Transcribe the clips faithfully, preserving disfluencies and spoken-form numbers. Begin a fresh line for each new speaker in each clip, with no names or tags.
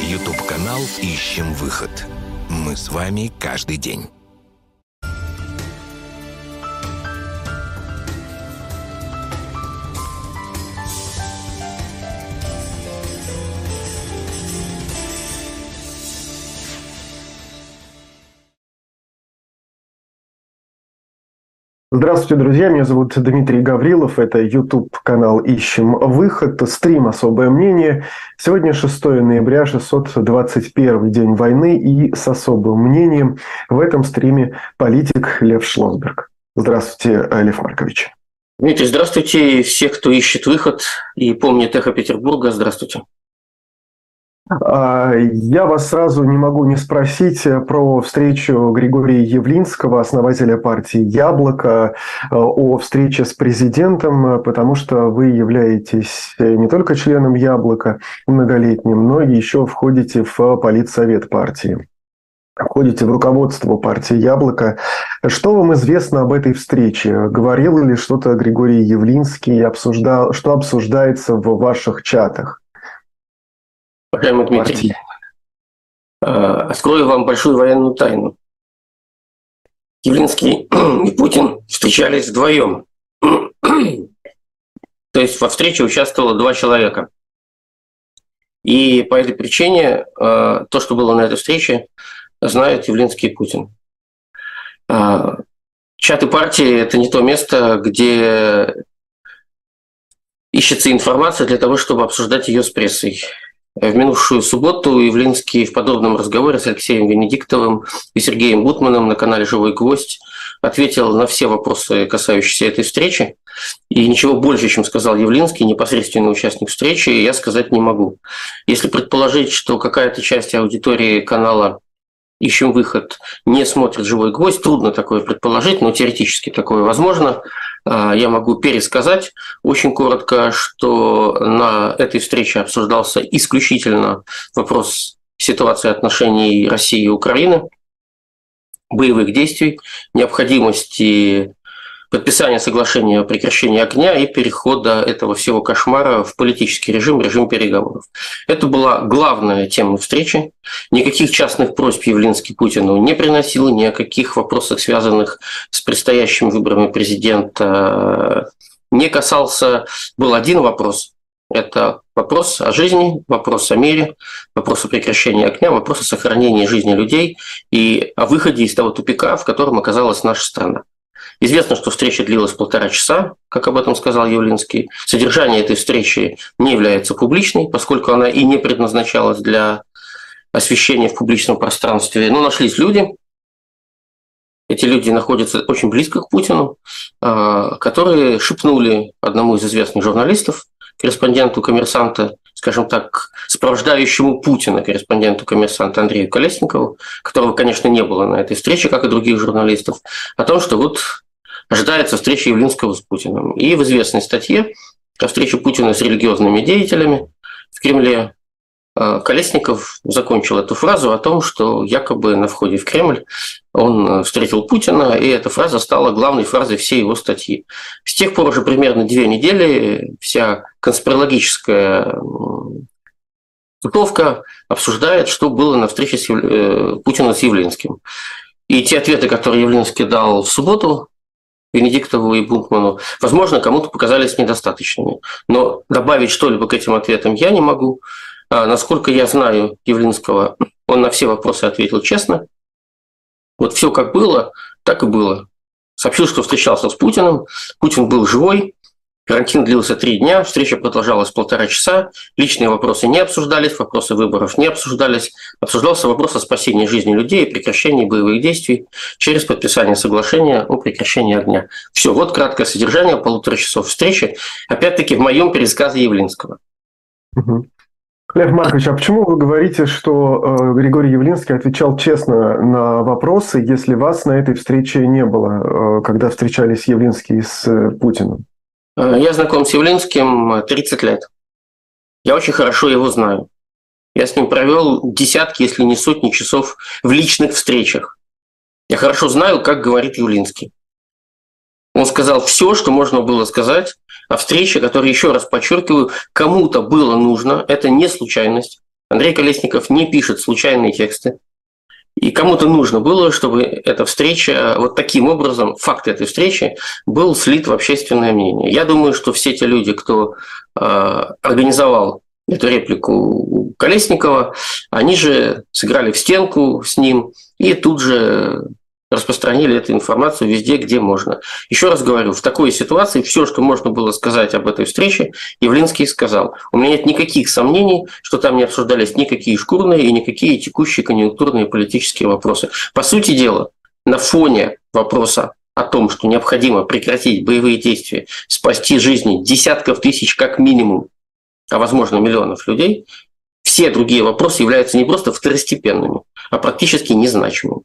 Ютуб-канал «Ищем выход». Мы с вами каждый день.
Здравствуйте, друзья. Меня зовут Дмитрий Гаврилов. Это YouTube-канал «Ищем выход». Стрим «Особое мнение». Сегодня шестое ноября, шестьсот двадцать первый день войны. И с особым мнением в этом стриме политик Лев Шлосберг. Здравствуйте, Лев Маркович.
Дмитрий, здравствуйте. Всех, кто ищет выход и помнит эхо Петербурга, здравствуйте.
Я вас сразу не могу не спросить про встречу Григория Явлинского, основателя партии «Яблоко», о встрече с президентом, потому что вы являетесь не только членом «Яблока» многолетним, но и еще входите в политсовет партии. Входите в руководство партии «Яблоко». Что вам известно об этой встрече? Говорил ли что-то Григорий Явлинский? Обсуждал, что обсуждается в ваших чатах?
Уважаемый Дмитрий, открою вам большую военную тайну. Явлинский и Путин встречались вдвоем. То есть во встрече участвовало два человека. И по этой причине то, что было на этой встрече, знают Явлинский и Путин. Чаты партии – это не то место, где ищется информация для того, чтобы обсуждать ее с прессой. В минувшую субботу Явлинский в подробном разговоре с Алексеем Венедиктовым и Сергеем Бутманом на канале «Живой гвоздь» ответил на все вопросы, касающиеся этой встречи. И ничего больше, чем сказал Явлинский, непосредственный участник встречи, я сказать не могу. Если предположить, что какая-то часть аудитории канала «Ищем выход» не смотрит «Живой гвоздь», трудно такое предположить, но теоретически такое возможно. Я могу пересказать очень коротко, что на этой встрече обсуждался исключительно вопрос ситуации отношений России и Украины, боевых действий, необходимости подписания соглашения о прекращении огня и перехода этого всего кошмара в политический режим, режим переговоров. Это была главная тема встречи. Никаких частных просьб Явлинский Путину не приносил, ни о каких вопросах, связанных с предстоящими выборами президента, не касался. Был один вопрос. Это вопрос о жизни, вопрос о мире, вопрос о прекращении огня, вопрос о сохранении жизни людей и о выходе из того тупика, в котором оказалась наша страна. Известно, что встреча длилась полтора часа, как об этом сказал Явлинский. Содержание этой встречи не является публичной, поскольку она и не предназначалась для освещения в публичном пространстве. Но нашлись люди, эти люди находятся очень близко к Путину, которые шепнули одному из известных журналистов, корреспонденту «Коммерсанта», скажем так, сопровождающему Путина, корреспонденту «Коммерсанта» Андрею Колесникову, которого, конечно, не было на этой встрече, как и других журналистов, о том, что вот ожидается встреча Явлинского с Путиным. И в известной статье о встрече Путина с религиозными деятелями в Кремле Колесников закончил эту фразу о том, что якобы на входе в Кремль он встретил Путина, и эта фраза стала главной фразой всей его статьи. С тех пор уже примерно две недели вся конспирологическая тусовка обсуждает, что было на встрече с Яв... Путина с Явлинским. И те ответы, которые Явлинский дал в субботу Венедиктову и Бутману, возможно, кому-то показались недостаточными. Но добавить что-либо к этим ответам я не могу. А насколько я знаю Явлинского, он на все вопросы ответил честно. Вот все как было, так и было. Сообщил, что встречался с Путиным. Путин был живой. Карантин длился три дня. Встреча продолжалась полтора часа. Личные вопросы не обсуждались, вопросы выборов не обсуждались. Обсуждался вопрос о спасении жизни людей и прекращении боевых действий через подписание соглашения о прекращении огня. Все, вот краткое содержание полутора часов встречи. Опять-таки в моем пересказе Явлинского.
Угу. Лев Маркович, а почему вы говорите, что э, Григорий Явлинский отвечал честно на вопросы, если вас на этой встрече не было, э, когда встречались Явлинский с э, Путиным?
Я знаком с Явлинским тридцать лет. Я очень хорошо его знаю. Я с ним провел десятки, если не сотни часов в личных встречах. Я хорошо знаю, как говорит Явлинский. Он сказал все, что можно было сказать о встрече, которая, еще раз подчеркиваю, кому-то было нужно. Это не случайность. Андрей Колесников не пишет случайные тексты. И кому-то нужно было, чтобы эта встреча, вот таким образом, факт этой встречи был слит в общественное мнение. Я думаю, что все те люди, кто э, организовал эту реплику Колесникова, они же сыграли в стенку с ним и тут же распространили эту информацию везде, где можно. Еще раз говорю, в такой ситуации все, что можно было сказать об этой встрече, Явлинский сказал. У меня нет никаких сомнений, что там не обсуждались никакие шкурные и никакие текущие конъюнктурные политические вопросы. По сути дела, на фоне вопроса о том, что необходимо прекратить боевые действия, спасти жизни десятков тысяч как минимум, а возможно миллионов людей, все другие вопросы являются не просто второстепенными, а практически незначимыми.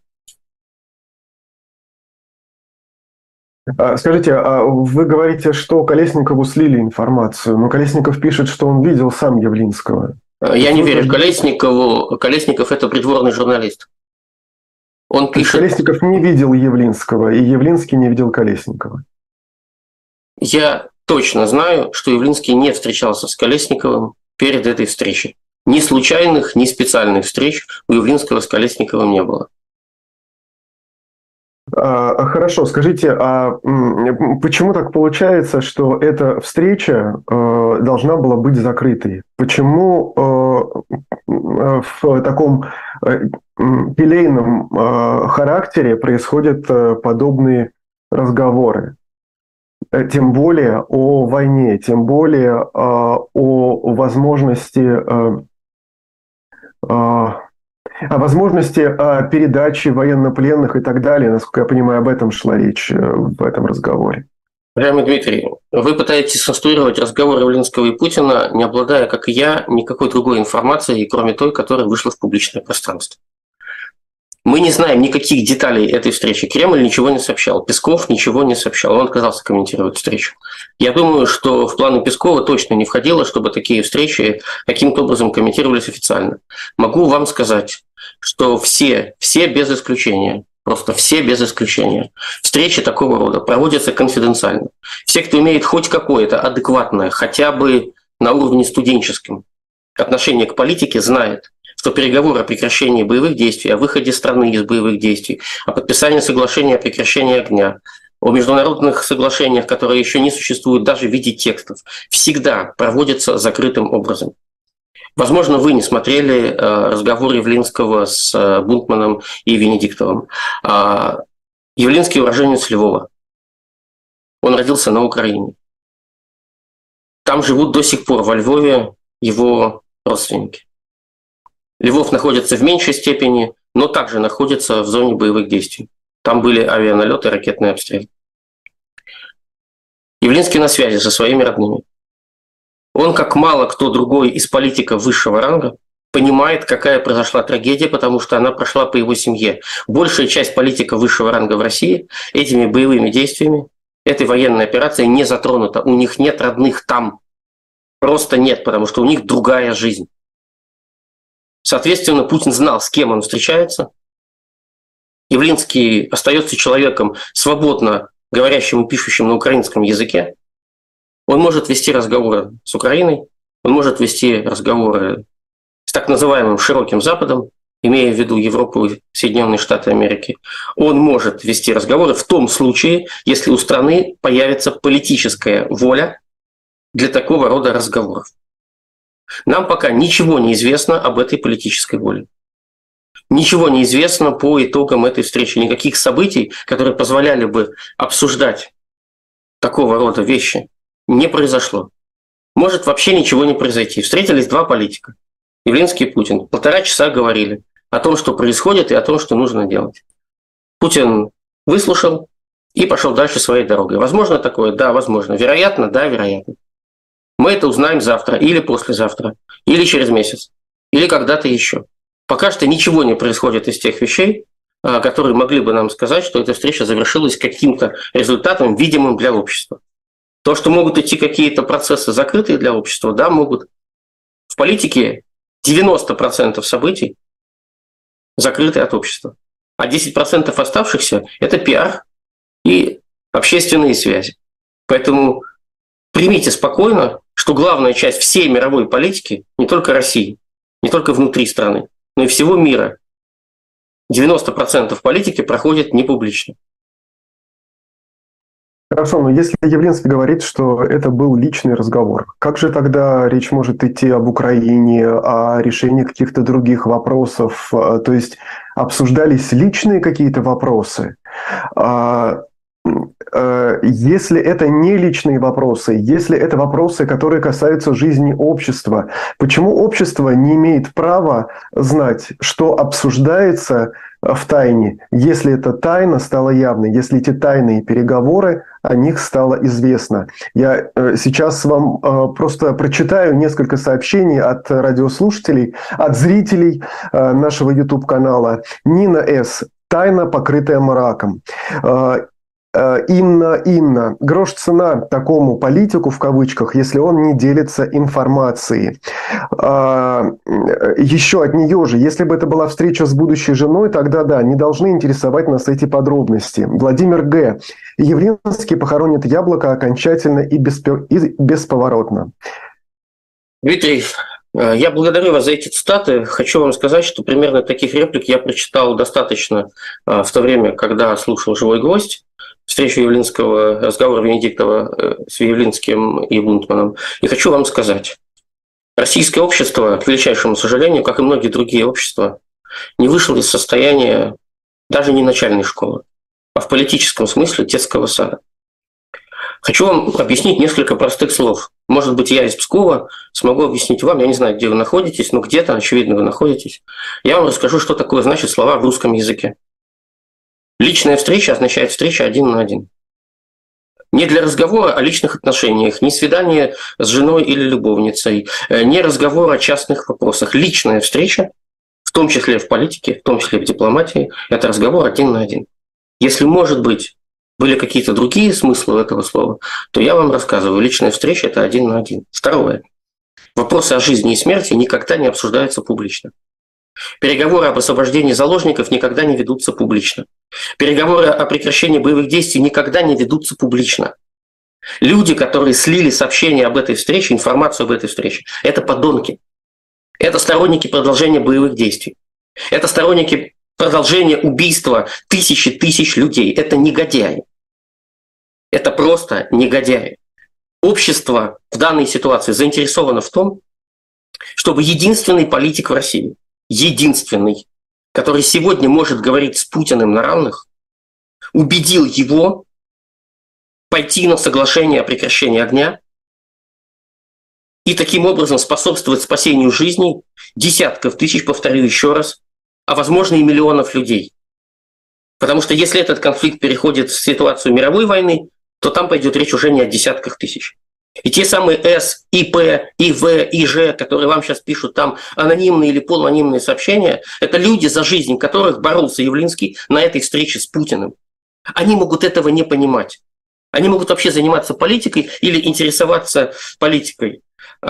Скажите, а вы говорите, что Колесникову слили информацию, но Колесников пишет, что он видел сам Явлинского.
Я не верю Колесникову. Колесников – это придворный журналист. Он пишет...
Колесников не видел Явлинского, и Явлинский не видел Колесникова.
Я точно знаю, что Явлинский не встречался с Колесниковым перед этой встречей. Ни случайных, ни специальных встреч у Явлинского с Колесниковым не было.
А, хорошо, скажите, а почему так получается, что эта встреча э, должна была быть закрытой? Почему э, в таком э, пилейном э, характере происходят э, подобные разговоры? Тем более о войне, тем более э, о возможности... Э, э, О возможности передачи военнопленных и так далее. Насколько я понимаю, об этом шла речь в этом разговоре.
Уважаемый Дмитрий, вы пытаетесь конструировать разговор Явлинского и Путина, не обладая, как и я, никакой другой информацией, кроме той, которая вышла в публичное пространство. Мы не знаем никаких деталей этой встречи. Кремль ничего не сообщал, Песков ничего не сообщал, он отказался комментировать встречу. Я думаю, что в планы Пескова точно не входило, чтобы такие встречи каким-то образом комментировались официально. Могу вам сказать, что все, все без исключения, просто все без исключения, встречи такого рода проводятся конфиденциально. Все, кто имеет хоть какое-то адекватное, хотя бы на уровне студенческом отношение к политике, знает, что переговоры о прекращении боевых действий, о выходе страны из боевых действий, о подписании соглашения о прекращении огня, о международных соглашениях, которые еще не существуют даже в виде текстов, всегда проводятся закрытым образом. Возможно, вы не смотрели разговор Явлинского с Бунтманом и Венедиктовым. Явлинский уроженец Львова. Он родился на Украине. Там живут до сих пор во Львове его родственники. Львов находится в меньшей степени, но также находится в зоне боевых действий. Там были авианалеты, ракетные обстрелы. Явлинский на связи со своими родными. Он, как мало кто другой из политиков высшего ранга, понимает, какая произошла трагедия, потому что она прошла по его семье. Большая часть политиков высшего ранга в России этими боевыми действиями, этой военной операцией не затронута. У них нет родных там. Просто нет, потому что у них другая жизнь. Соответственно, Путин знал, с кем он встречается. Явлинский остается человеком, свободно говорящим и пишущим на украинском языке. Он может вести разговоры с Украиной, он может вести разговоры с так называемым широким Западом, имея в виду Европу и Соединенные Штаты Америки. Он может вести разговоры в том случае, если у страны появится политическая воля для такого рода разговоров. Нам пока ничего не известно об этой политической воле. Ничего не известно по итогам этой встречи. Никаких событий, которые позволяли бы обсуждать такого рода вещи, не произошло. Может вообще ничего не произойти. Встретились два политика, Явлинский и Путин. Полтора часа говорили о том, что происходит и о том, что нужно делать. Путин выслушал и пошел дальше своей дорогой. Возможно такое? Да, возможно. Вероятно? Да, вероятно. Мы это узнаем завтра или послезавтра, или через месяц, или когда-то еще. Пока что ничего не происходит из тех вещей, которые могли бы нам сказать, что эта встреча завершилась каким-то результатом, видимым для общества. То, что могут идти какие-то процессы, закрытые для общества, да, могут. В политике девяносто процентов событий закрыты от общества, а десять процентов оставшихся – это пиар и общественные связи. Поэтому примите спокойно, что главная часть всей мировой политики, не только России, не только внутри страны, но и всего мира. девяносто процентов политики проходит не публично.
Хорошо, но если Явлинский говорит, что это был личный разговор, как же тогда речь может идти об Украине, о решении каких-то других вопросов? То есть обсуждались личные какие-то вопросы? Если это не личные вопросы, если это вопросы, которые касаются жизни общества, почему общество не имеет права знать, что обсуждается в тайне, если эта тайна стала явной, если эти тайные переговоры, о них стало известно? Я сейчас вам просто прочитаю несколько сообщений от радиослушателей, от зрителей нашего YouTube-канала. Нина С. Тайна, покрытая мраком. Инна, Инна, грош цена такому политику, в кавычках, если он не делится информацией. Еще от нее же, если бы это была встреча с будущей женой, тогда да, не должны интересовать нас эти подробности. Владимир Г. Явлинский похоронит Яблоко окончательно и бесповоротно.
Дмитрий, я благодарю вас за эти цитаты. Хочу вам сказать, что примерно таких реплик я прочитал достаточно в то время, когда слушал «Живой гвоздь», встречу Явлинского, разговор Венедиктова с Явлинским и Бунтманом. И хочу вам сказать, российское общество, к величайшему сожалению, как и многие другие общества, не вышло из состояния даже не начальной школы, а в политическом смысле детского сада. Хочу вам объяснить несколько простых слов. Может быть, я из Пскова смогу объяснить вам, я не знаю, где вы находитесь, но где-то, очевидно, вы находитесь. Я вам расскажу, что такое значит слова в русском языке. Личная встреча означает встреча один на один. Не для разговора о личных отношениях, не свидание с женой или любовницей, не разговор о частных вопросах. Личная встреча, в том числе в политике, в том числе в дипломатии, это разговор один на один. Если, может быть, были какие-то другие смыслы этого слова, то я вам рассказываю, личная встреча – это один на один. Второе. Вопросы о жизни и смерти никогда не обсуждаются публично. Переговоры об освобождении заложников никогда не ведутся публично. Переговоры о прекращении боевых действий никогда не ведутся публично. Люди, которые слили сообщение об этой встрече, информацию об этой встрече, это подонки. Это сторонники продолжения боевых действий. Это сторонники продолжения убийства тысячи тысяч людей. Это негодяи. Это просто негодяи. Общество в данной ситуации заинтересовано в том, чтобы единственный политик в России, единственный, который сегодня может говорить с Путиным на равных, убедил его пойти на соглашение о прекращении огня и таким образом способствовать спасению жизней десятков тысяч, повторю еще раз, а возможно и миллионов людей. Потому что если этот конфликт переходит в ситуацию мировой войны, то там пойдет речь уже не о десятках тысяч. И те самые С, ИП, ИВ, ИЖ, которые вам сейчас пишут там анонимные или полуанонимные сообщения, это люди, за жизнь которых боролся Явлинский на этой встрече с Путиным. Они могут этого не понимать. Они могут вообще заниматься политикой или интересоваться политикой.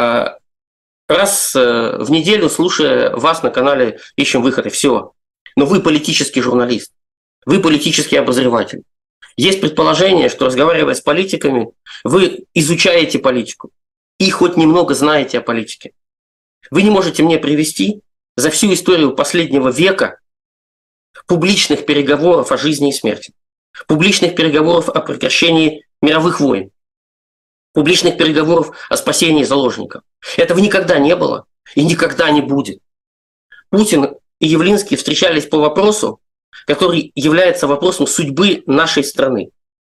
Раз в неделю, слушая вас на канале «Ищем выход», и все. Но вы политический журналист, вы политический обозреватель. Есть предположение, что, разговаривая с политиками, вы изучаете политику и хоть немного знаете о политике. Вы не можете мне привести за всю историю последнего века публичных переговоров о жизни и смерти, публичных переговоров о прекращении мировых войн, публичных переговоров о спасении заложников. Этого никогда не было и никогда не будет. Путин и Явлинский встречались по вопросу, который является вопросом судьбы нашей страны.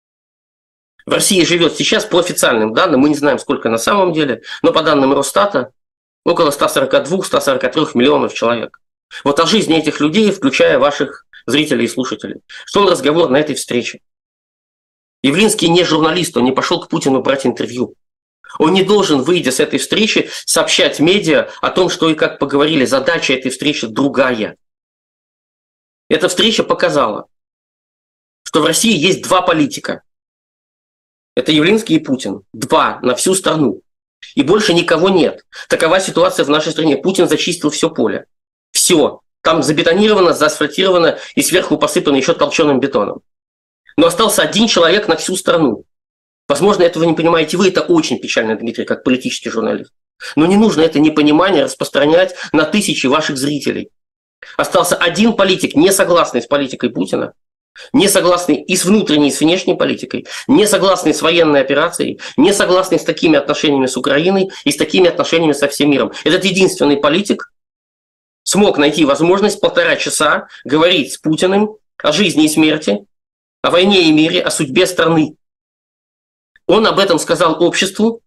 В России живет сейчас, по официальным данным, мы не знаем, сколько на самом деле, но по данным Росстата, около ста сорока двух — ста сорока трёх миллионов человек. Вот о жизни этих людей, включая ваших зрителей и слушателей, шел разговор на этой встрече. Явлинский не журналист, он не пошел к Путину брать интервью. Он не должен, выйдя с этой встречи, сообщать медиа о том, что и как поговорили. Задача этой встречи другая. Эта встреча показала, что в России есть два политика. Это Явлинский и Путин. Два на всю страну. И больше никого нет. Такова ситуация в нашей стране. Путин зачистил все поле. Все. Там забетонировано, заасфальтировано и сверху посыпано еще толченым бетоном. Но остался один человек на всю страну. Возможно, этого не понимаете вы. Это очень печально, Дмитрий, как политический журналист. Но не нужно это непонимание распространять на тысячи ваших зрителей. Остался один политик, не согласный с политикой Путина, не согласный и с внутренней, и с внешней политикой, не согласный с военной операцией, не согласный с такими отношениями с Украиной и с такими отношениями со всем миром. Этот единственный политик смог найти возможность полтора часа говорить с Путиным о жизни и смерти, о войне и мире, о судьбе страны. Он об этом сказал обществу,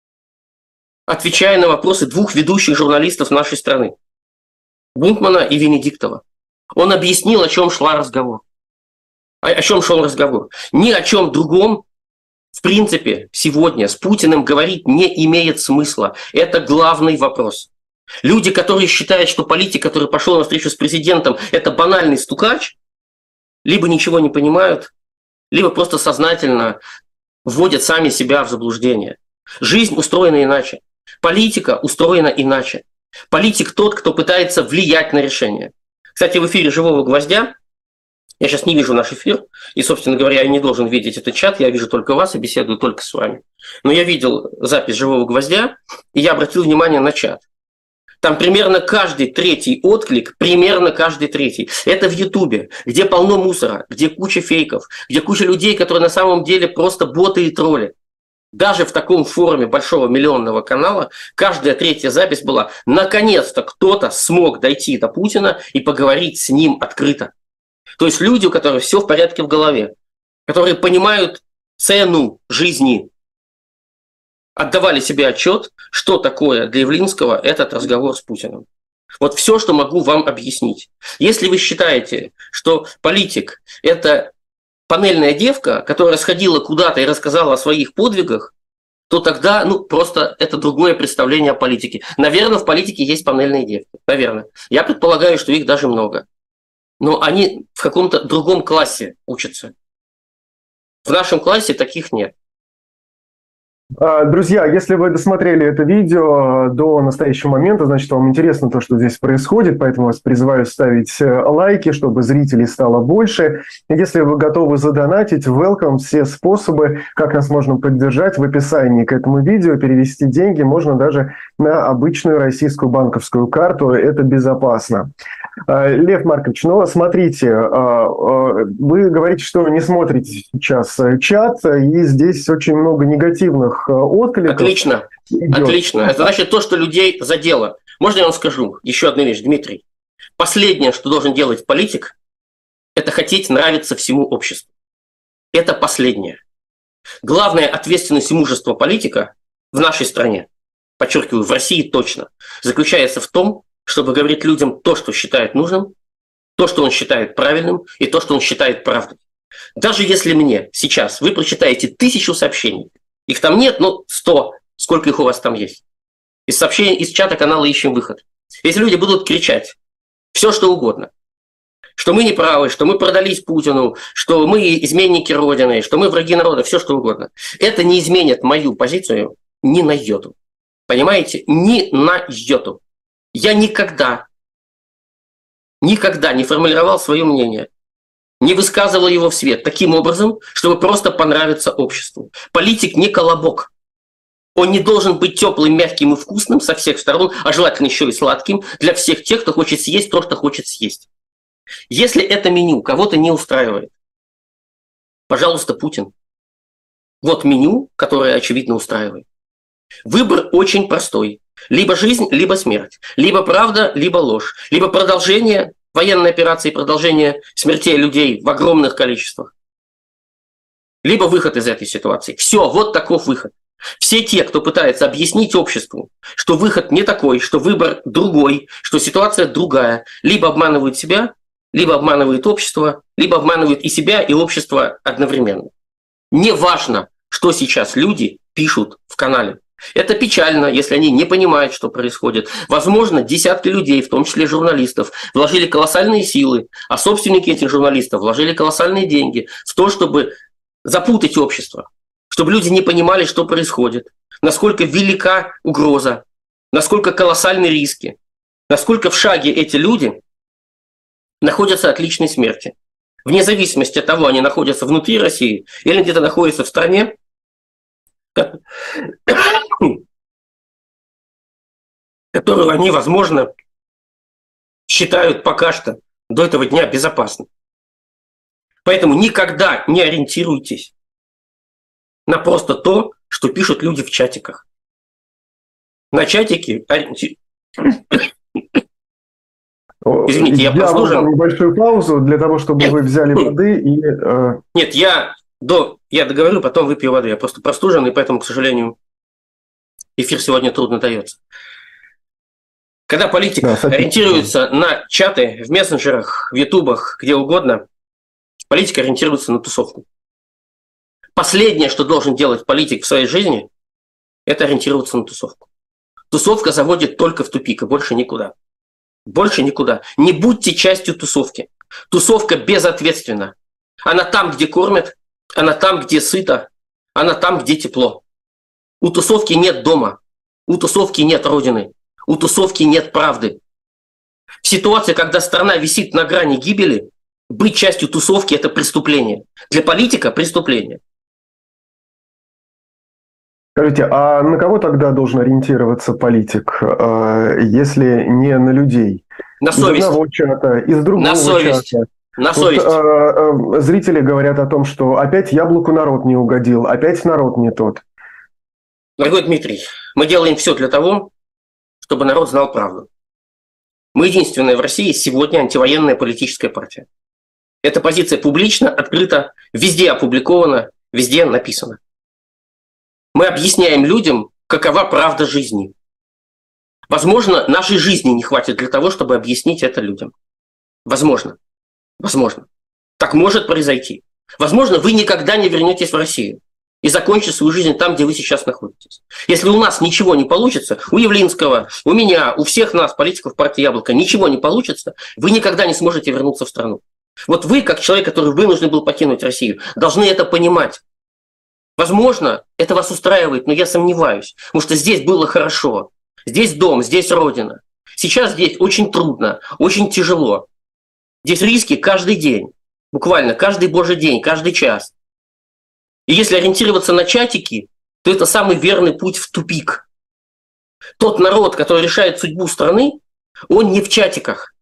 отвечая на вопросы двух ведущих журналистов нашей страны, Бунтмана и Венедиктова. Он объяснил, о чем шла разговор. О чем шел разговор. Ни о чем другом, в принципе, сегодня с Путиным говорить не имеет смысла. Это главный вопрос. Люди, которые считают, что политик, который пошел на встречу с президентом, это банальный стукач, либо ничего не понимают, либо просто сознательно вводят сами себя в заблуждение. Жизнь устроена иначе. Политика устроена иначе. Политик тот, кто пытается влиять на решение. Кстати, в эфире «Живого гвоздя», я сейчас не вижу наш эфир, и, собственно говоря, я не должен видеть этот чат, я вижу только вас и беседую только с вами. Но я видел запись «Живого гвоздя», и я обратил внимание на чат. Там примерно каждый третий отклик, примерно каждый третий. Это в Ютубе, где полно мусора, где куча фейков, где куча людей, которые на самом деле просто боты и тролли. Даже в таком форуме большого миллионного канала каждая третья запись была: наконец-то кто-то смог дойти до Путина и поговорить с ним открыто. То есть люди, у которых все в порядке в голове, которые понимают цену жизни, отдавали себе отчет, что такое для Явлинского этот разговор с Путиным. Вот все, что могу вам объяснить. Если вы считаете, что политик – это панельная девка, которая сходила куда-то и рассказала о своих подвигах, то тогда ну, просто это другое представление о политике. Наверное, в политике есть панельные девки. Наверное. Я предполагаю, что их даже много. Но они в каком-то другом классе учатся. В нашем классе таких нет.
Друзья, если вы досмотрели это видео до настоящего момента, значит, вам интересно то, что здесь происходит, поэтому вас призываю ставить лайки, чтобы зрителей стало больше. Если вы готовы задонатить, welcome, все способы, как нас можно поддержать, в описании к этому видео. Перевести деньги можно даже на обычную российскую банковскую карту, это безопасно. Лев Маркович, ну смотрите, вы говорите, что не смотрите сейчас чат, и здесь очень много негативных откликов.
Отлично, идет. Отлично. Это значит то, что людей задело. Можно я вам скажу еще одну вещь, Дмитрий? Последнее, что должен делать политик, это хотеть нравиться всему обществу. Это последнее. Главная ответственность и мужество политика в нашей стране, подчеркиваю, в России точно, заключается в том, чтобы говорить людям то, что считает нужным, то, что он считает правильным, и то, что он считает правдой. Даже если мне сейчас вы прочитаете тысячу сообщений, их там нет, но сто, сколько их у вас там есть. Из сообщений, из чата канала «Ищем выход». Если люди будут кричать все, что угодно, что мы не правы, что мы продались Путину, что мы изменники Родины, что мы враги народа, все, что угодно, это не изменит мою позицию ни на йоту. Понимаете? Ни на йоту. Я никогда, никогда не формулировал свое мнение, не высказывал его в свет таким образом, чтобы просто понравиться обществу. Политик не колобок. Он не должен быть теплым, мягким и вкусным со всех сторон, а желательно еще и сладким для всех тех, кто хочет съесть то, что хочет съесть. Если это меню кого-то не устраивает, пожалуйста, Путин. Вот меню, которое очевидно устраивает. Выбор очень простой. Либо жизнь, либо смерть. Либо правда, либо ложь. Либо продолжение военной операции, продолжение смертей людей в огромных количествах. Либо выход из этой ситуации. Все, вот таков выход. Все те, кто пытается объяснить обществу, что выход не такой, что выбор другой, что ситуация другая, либо обманывают себя, либо обманывают общество, либо обманывают и себя, и общество одновременно. Неважно, что сейчас люди пишут в канале. Это печально, если они не понимают, что происходит. Возможно, десятки людей, в том числе журналистов, вложили колоссальные силы, а собственники этих журналистов вложили колоссальные деньги в то, чтобы запутать общество, чтобы люди не понимали, что происходит, насколько велика угроза, насколько колоссальны риски, насколько в шаге эти люди находятся от личной смерти. Вне зависимости от того, они находятся внутри России или где-то находятся в стране, которую они, возможно, считают пока что до этого дня безопасной. Поэтому никогда не ориентируйтесь на просто то, что пишут люди в чатиках. На чатике ориенти... Извините, я, я прослужен.
Небольшую паузу для того, чтобы вы взяли воды и... Э...
Нет, я, до... я договорю, потом выпью воды. Я просто простужен, и поэтому, к сожалению, эфир сегодня трудно дается. Когда политик да, ориентируется на чаты в мессенджерах, в ютубах, где угодно, политик ориентируется на тусовку. Последнее, что должен делать политик в своей жизни, это ориентироваться на тусовку. Тусовка заводит только в тупик, и больше никуда. Больше никуда. Не будьте частью тусовки. Тусовка безответственна. Она там, где кормят, она там, где сыто, она там, где тепло. У тусовки нет дома, у тусовки нет родины, у тусовки нет правды. В ситуации, когда страна висит на грани гибели, быть частью тусовки – это преступление. Для политика – преступление.
Скажите, а на кого тогда должен ориентироваться политик, если не на людей?
На совесть.
Из одного чата, из другого
на совесть.
чата.
На совесть.
Вот, э, зрители говорят о том, что опять яблоку народ не угодил, опять народ не тот.
Дорогой Дмитрий, мы делаем все для того, чтобы народ знал правду. Мы единственная в России сегодня антивоенная политическая партия. Эта позиция публично, открыта, везде опубликована, везде написана. Мы объясняем людям, какова правда жизни. Возможно, нашей жизни не хватит для того, чтобы объяснить это людям. Возможно. Возможно. Так может произойти. Возможно, вы никогда не вернетесь в Россию и закончите свою жизнь там, где вы сейчас находитесь. Если у нас ничего не получится, у Явлинского, у меня, у всех нас, политиков партии «Яблоко», ничего не получится, вы никогда не сможете вернуться в страну. Вот вы, как человек, который вынужден был покинуть Россию, должны это понимать. Возможно, это вас устраивает, но я сомневаюсь, потому что здесь было хорошо. Здесь дом, здесь родина. Сейчас здесь очень трудно, очень тяжело. Здесь риски каждый день, буквально каждый божий день, каждый час. И если ориентироваться на чатики, то это самый верный путь в тупик. Тот народ, который решает судьбу страны, он не в чатиках.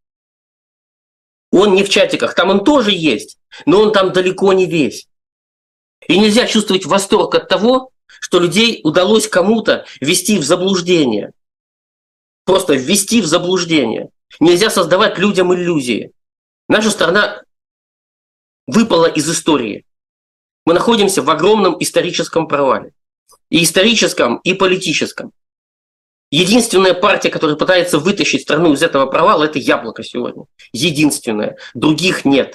Он не в чатиках. Там он тоже есть, но он там далеко не весь. И нельзя чувствовать восторг от того, что людей удалось кому-то ввести в заблуждение. Просто ввести в заблуждение. Нельзя создавать людям иллюзии. Наша страна выпала из истории. Мы находимся в огромном историческом провале. И историческом, и политическом. Единственная партия, которая пытается вытащить страну из этого провала, это «Яблоко» сегодня. Единственная. Других нет.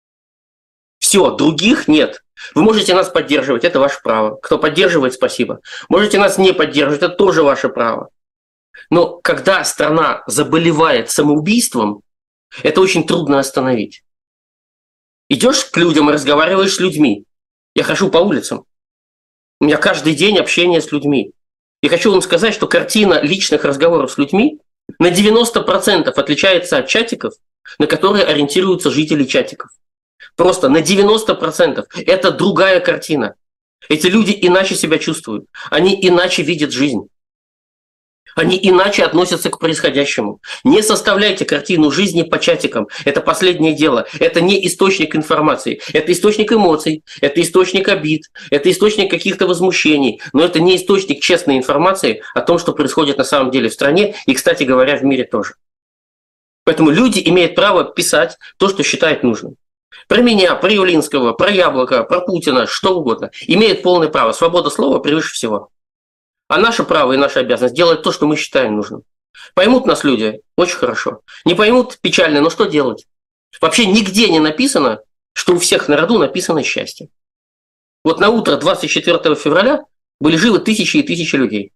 Все, других нет. Вы можете нас поддерживать, это ваше право. Кто поддерживает, спасибо. Можете нас не поддерживать, это тоже ваше право. Но когда страна заболевает самоубийством, это очень трудно остановить. Идешь к людям и разговариваешь с людьми. Я хожу по улицам. У меня каждый день общение с людьми. И хочу вам сказать, что картина личных разговоров с людьми на девяносто процентов отличается от чатиков, на которые ориентируются жители чатиков. Просто на девяносто процентов это другая картина. Эти люди иначе себя чувствуют. Они иначе видят жизнь. Они иначе относятся к происходящему. Не составляйте картину жизни по чатикам. Это последнее дело. Это не источник информации. Это источник эмоций. Это источник обид. Это источник каких-то возмущений. Но это не источник честной информации о том, что происходит на самом деле в стране и, кстати говоря, в мире тоже. Поэтому люди имеют право писать то, что считают нужным. Про меня, про Явлинского, про Яблоко, про Путина, что угодно. Имеют полное право. Свобода слова превыше всего. А наше право и наша обязанность делать то, что мы считаем нужным. Поймут нас люди очень хорошо. Не поймут печально, но что делать? Вообще нигде не написано, что у всех на роду написано счастье. Вот на утро двадцать четвёртого февраля были живы тысячи и тысячи людей.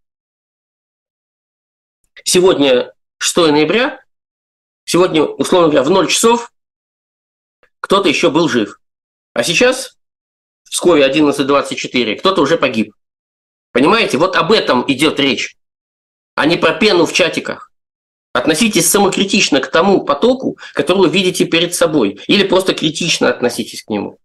Сегодня шестого ноября, сегодня, условно говоря, в ноль часов кто-то еще был жив. А сейчас, в Пскове одиннадцать двадцать четыре, кто-то уже погиб. Понимаете, вот об этом идет речь, а не про пену в чатиках. Относитесь самокритично к тому потоку, который вы видите перед собой, или просто критично относитесь к нему.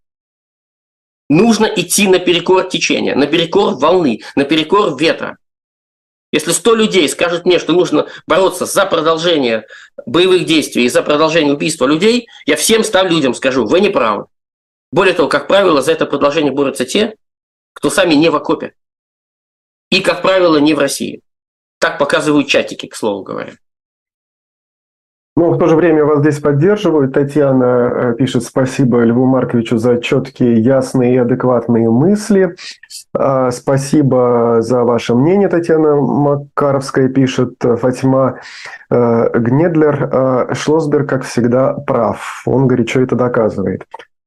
Нужно идти наперекор течения, наперекор волны, наперекор ветра. Если сто людей скажут мне, что нужно бороться за продолжение боевых действий и за продолжение убийства людей, я всем ста людям скажу, вы не правы. Более того, как правило, за это продолжение борются те, кто сами не в окопе. И, как правило, не в России. Так показывают чатики, к слову говоря.
Но в то же время вас здесь поддерживают. Татьяна пишет: спасибо Льву Марковичу за четкие, ясные и адекватные мысли. Спасибо за ваше мнение, Татьяна Макаровская пишет. Фатима Гнедлер: Шлосберг, как всегда, прав. Он горячо это доказывает.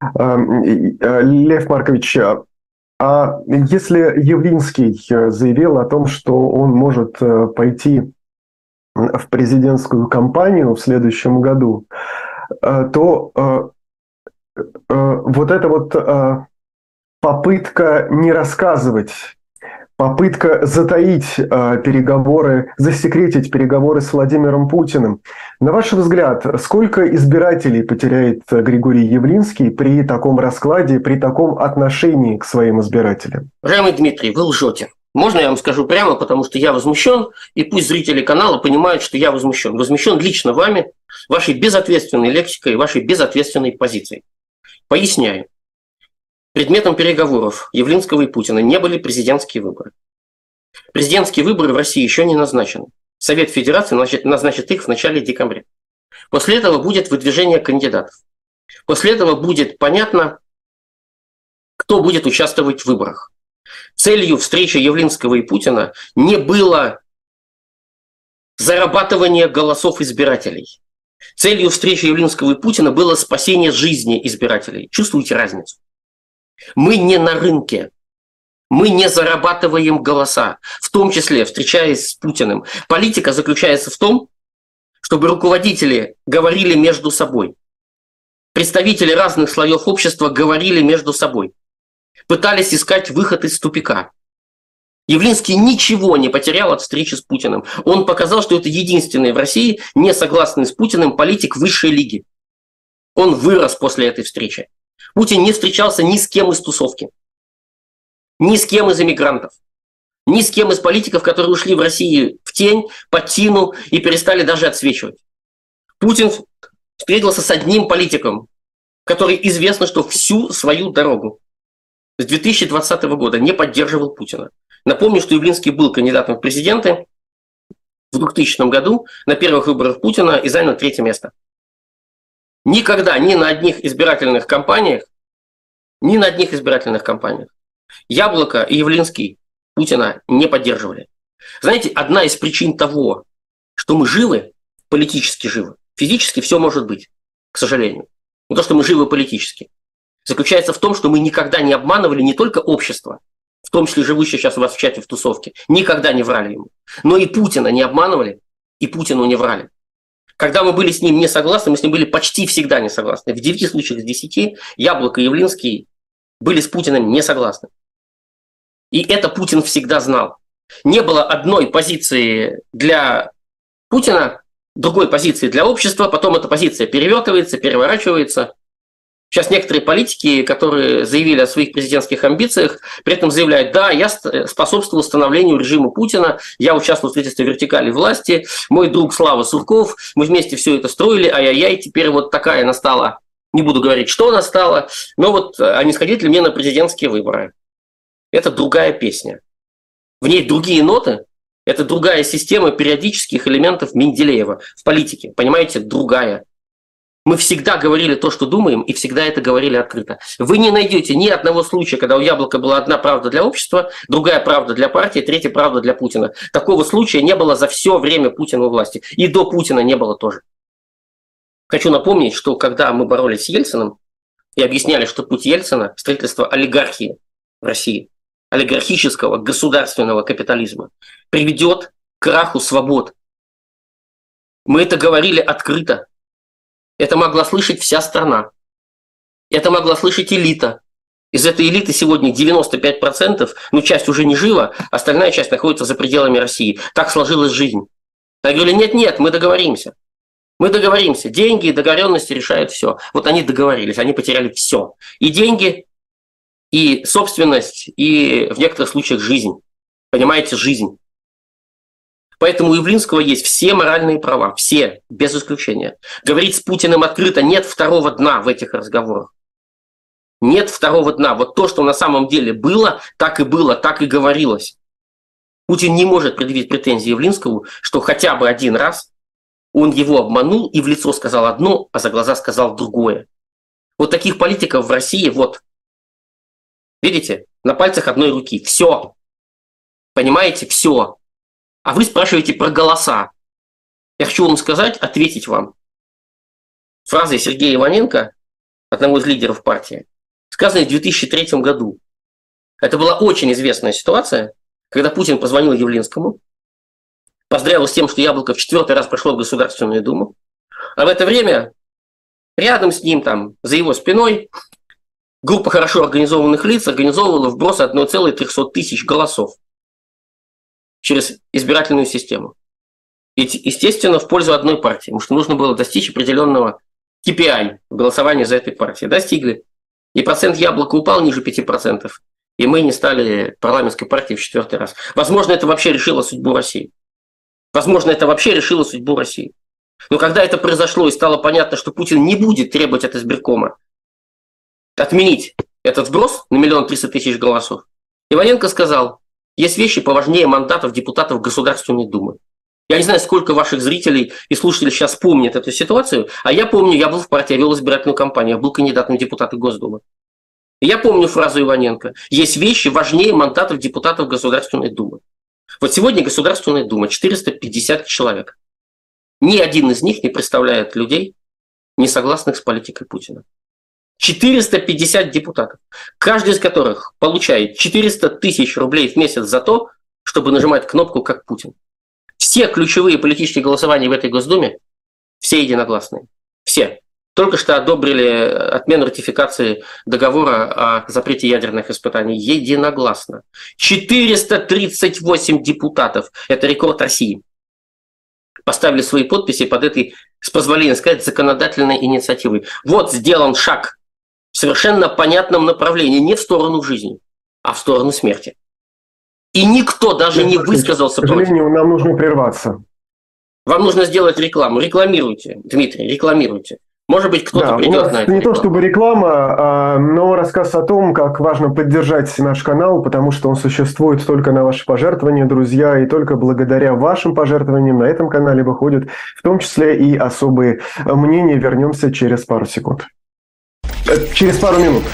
Лев Маркович, а если Явлинский заявил о том, что он может пойти в президентскую кампанию в следующем году, то вот эта вот попытка не рассказывать, попытка затаить переговоры, засекретить переговоры с Владимиром Путиным. На ваш взгляд, сколько избирателей потеряет Григорий Явлинский при таком раскладе, при таком отношении к своим избирателям?
Уважаемый Дмитрий, вы лжете. Можно я вам скажу прямо, потому что я возмущен, и пусть зрители канала понимают, что я возмущен. Возмущен лично вами, вашей безответственной лексикой, вашей безответственной позицией. Поясняю. Предметом переговоров Явлинского и Путина не были президентские выборы. Президентские выборы в России еще не назначены. Совет Федерации назначит их в начале декабря. После этого будет выдвижение кандидатов. После этого будет понятно, кто будет участвовать в выборах. Целью встречи Явлинского и Путина не было зарабатывание голосов избирателей. Целью встречи Явлинского и Путина было спасение жизни избирателей. Чувствуете разницу? Мы не на рынке. Мы не зарабатываем голоса, в том числе встречаясь с Путиным. Политика заключается в том, чтобы руководители говорили между собой. Представители разных слоев общества говорили между собой. Пытались искать выход из тупика. Явлинский ничего не потерял от встречи с Путиным. Он показал, что это единственный в России не согласный с Путиным политик высшей лиги. Он вырос после этой встречи. Путин не встречался ни с кем из тусовки, ни с кем из эмигрантов, ни с кем из политиков, которые ушли в России в тень, под тину и перестали даже отсвечивать. Путин встретился с одним политиком, который известно, что всю свою дорогу с две тысячи двадцатого года не поддерживал Путина. Напомню, что Явлинский был кандидатом в президенты в двухтысячном году на первых выборах Путина и занял третье место. Никогда ни на одних избирательных кампаниях, ни на одних избирательных кампаниях Яблоко и Явлинский Путина не поддерживали. Знаете, одна из причин того, что мы живы, политически живы, физически все может быть, к сожалению, но то, что мы живы политически, заключается в том, что мы никогда не обманывали не только общество, в том числе живущее сейчас у вас в чате в тусовке, никогда не врали ему, но и Путина не обманывали, и Путину не врали. Когда мы были с ним не согласны, мы с ним были почти всегда не согласны. В девяти случаях из десяти Яблоко и Явлинский были с Путиным не согласны. И это Путин всегда знал. Не было одной позиции для Путина, другой позиции для общества, потом эта позиция переветывается, переворачивается. Сейчас некоторые политики, которые заявили о своих президентских амбициях, при этом заявляют: да, я способствовал становлению режима Путина, я участвовал в строительстве вертикали власти, мой друг Слава Сурков, мы вместе все это строили, ай-яй-яй, теперь вот такая настала, не буду говорить, что настала, но вот они сходили ли мне на президентские выборы. Это другая песня. В ней другие ноты, это другая система периодических элементов Менделеева в политике, понимаете, другая. Мы всегда говорили то, что думаем, и всегда это говорили открыто. Вы не найдете ни одного случая, когда у Яблока была одна правда для общества, другая правда для партии, третья правда для Путина. Такого случая не было за все время Путина у власти. И до Путина не было тоже. Хочу напомнить, что когда мы боролись с Ельциным и объясняли, что путь Ельцина – строительство олигархии в России, олигархического государственного капитализма, приведет к краху свобод. Мы это говорили открыто. Это могла слышать вся страна. Это могла слышать элита. Из этой элиты сегодня девяносто пять процентов, ну, часть уже не жива, остальная часть находится за пределами России. Так сложилась жизнь. Я говорю: нет-нет, мы договоримся. Мы договоримся. Деньги и договоренности решают все. Вот они договорились, они потеряли все. И деньги, и собственность, и в некоторых случаях жизнь. Понимаете, жизнь. Поэтому у Явлинского есть все моральные права, все, без исключения. Говорить с Путиным открыто, нет второго дна в этих разговорах. Нет второго дна. Вот то, что на самом деле было, так и было, так и говорилось. Путин не может предъявить претензии Явлинскому, что хотя бы один раз он его обманул и в лицо сказал одно, а за глаза сказал другое. Вот таких политиков в России, вот, видите, на пальцах одной руки. Все. Понимаете, все. А вы спрашиваете про голоса. Я хочу вам сказать, ответить вам. Фразой Сергея Иваненко, одного из лидеров партии, сказанной в две тысячи третьем году. Это была очень известная ситуация, когда Путин позвонил Явлинскому, поздравил с тем, что Яблоко в четвертый раз прошло в Государственную Думу, а в это время рядом с ним, там, за его спиной, группа хорошо организованных лиц организовывала вброс одной целой трёхсот тысяч голосов через избирательную систему. И, естественно, в пользу одной партии, потому что нужно было достичь определенного кей пи ай в голосовании за этой партией. Достигли. И процент Яблока упал ниже пяти процентов. И мы не стали парламентской партией в четвертый раз. Возможно, это вообще решило судьбу России. Возможно, это вообще решило судьбу России. Но когда это произошло и стало понятно, что Путин не будет требовать от избиркома отменить этот сброс на миллион триста тысяч голосов, Иваненко сказал, есть вещи поважнее мандатов депутатов Государственной Думы. Я не знаю, сколько ваших зрителей и слушателей сейчас помнят эту ситуацию, а я помню, я был в партии, я вел избирательную кампанию, я был кандидатом в депутаты Госдумы. И я помню фразу Иваненко, есть вещи важнее мандатов депутатов Государственной Думы. Вот сегодня Государственная Дума, четыреста пятьдесят человек. Ни один из них не представляет людей, не согласных с политикой Путина. четыреста пятьдесят депутатов, каждый из которых получает четыреста тысяч рублей в месяц за то, чтобы нажимать кнопку «как Путин». Все ключевые политические голосования в этой Госдуме, все единогласные. Все. Только что одобрили отмену ратификации договора о запрете ядерных испытаний. Единогласно. четыреста тридцать восемь депутатов. Это рекорд России. Поставили свои подписи под этой, с позволения сказать, законодательной инициативой. Вот сделан шаг в совершенно понятном направлении. Не в сторону жизни, а в сторону смерти. И никто даже не высказался против.
К сожалению, нам нужно прерваться.
Вам нужно сделать рекламу. Рекламируйте, Дмитрий, рекламируйте. Может быть, кто-то
да,
придет на это.
Не то чтобы реклама, но рассказ о том, как важно поддержать наш канал, потому что он существует только на ваши пожертвования, друзья, и только благодаря вашим пожертвованиям на этом канале выходят в том числе и особые мнения. Вернемся через пару секунд. Через пару минут.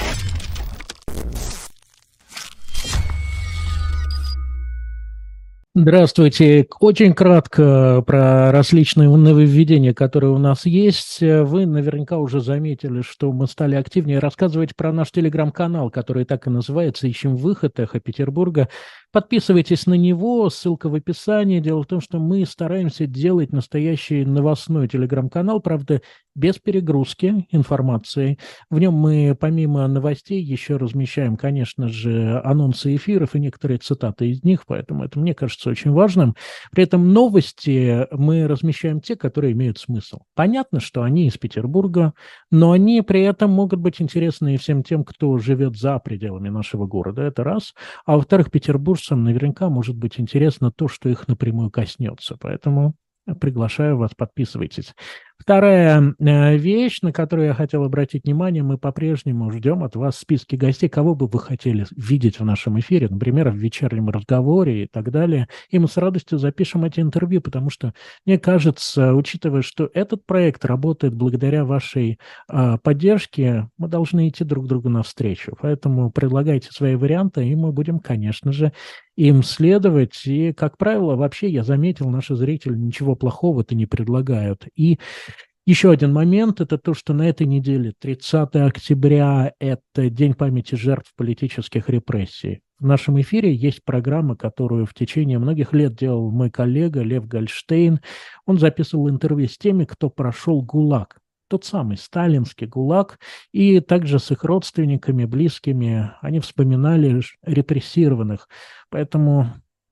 Здравствуйте. Очень кратко про различные нововведения, которые у нас есть. Вы наверняка уже заметили, что мы стали активнее рассказывать про наш телеграм-канал, который так и называется «Ищем выход. Эхо Петербурга». Подписывайтесь на него, ссылка в описании. Дело в том, что мы стараемся делать настоящий новостной телеграм-канал, правда, без перегрузки информации. В нем мы, помимо новостей, еще размещаем, конечно же, анонсы эфиров и некоторые цитаты из них, поэтому это, мне кажется, очень важным. При этом новости мы размещаем те, которые имеют смысл. Понятно, что они из Петербурга, но они при этом могут быть интересны и всем тем, кто живет за пределами нашего города. Это раз. А во-вторых, петербуржцам наверняка может быть интересно то, что их напрямую коснется. Поэтому приглашаю вас, подписывайтесь. Вторая вещь, на которую я хотел обратить внимание, мы по-прежнему ждем от вас списки гостей, кого бы вы хотели видеть в нашем эфире, например, в вечернем разговоре и так далее. И мы с радостью запишем эти интервью, потому что, мне кажется, учитывая, что этот проект работает благодаря вашей э, поддержке, мы должны идти друг другу навстречу. Поэтому предлагайте свои варианты, и мы будем, конечно же, им следовать. И, как правило, вообще, я заметил, наши зрители ничего плохого-то не предлагают. И еще один момент – это то, что на этой неделе, тридцатого октября, это День памяти жертв политических репрессий. В нашем эфире есть программа, которую в течение многих лет делал мой коллега Лев Гольштейн. Он записывал интервью с теми, кто прошел ГУЛАГ. Тот самый сталинский ГУЛАГ, и также с их родственниками, близкими. Они вспоминали репрессированных. Поэтому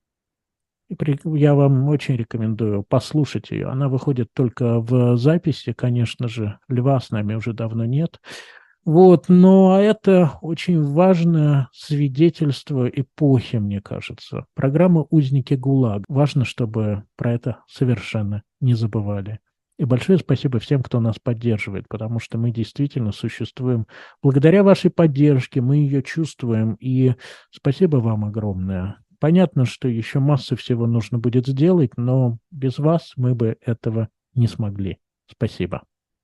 я вам очень рекомендую послушать ее. Она выходит только в записи, конечно же. Льва с нами уже давно нет. Вот, но это очень важное свидетельство эпохи, мне кажется. Программа «Узники ГУЛАГ». Важно, чтобы про это совершенно не забывали. И большое спасибо всем, кто нас поддерживает, потому что мы действительно существуем благодаря вашей поддержке, мы ее чувствуем, и спасибо вам огромное. Понятно, что еще масса всего нужно будет сделать, но без вас мы бы этого не смогли. Спасибо.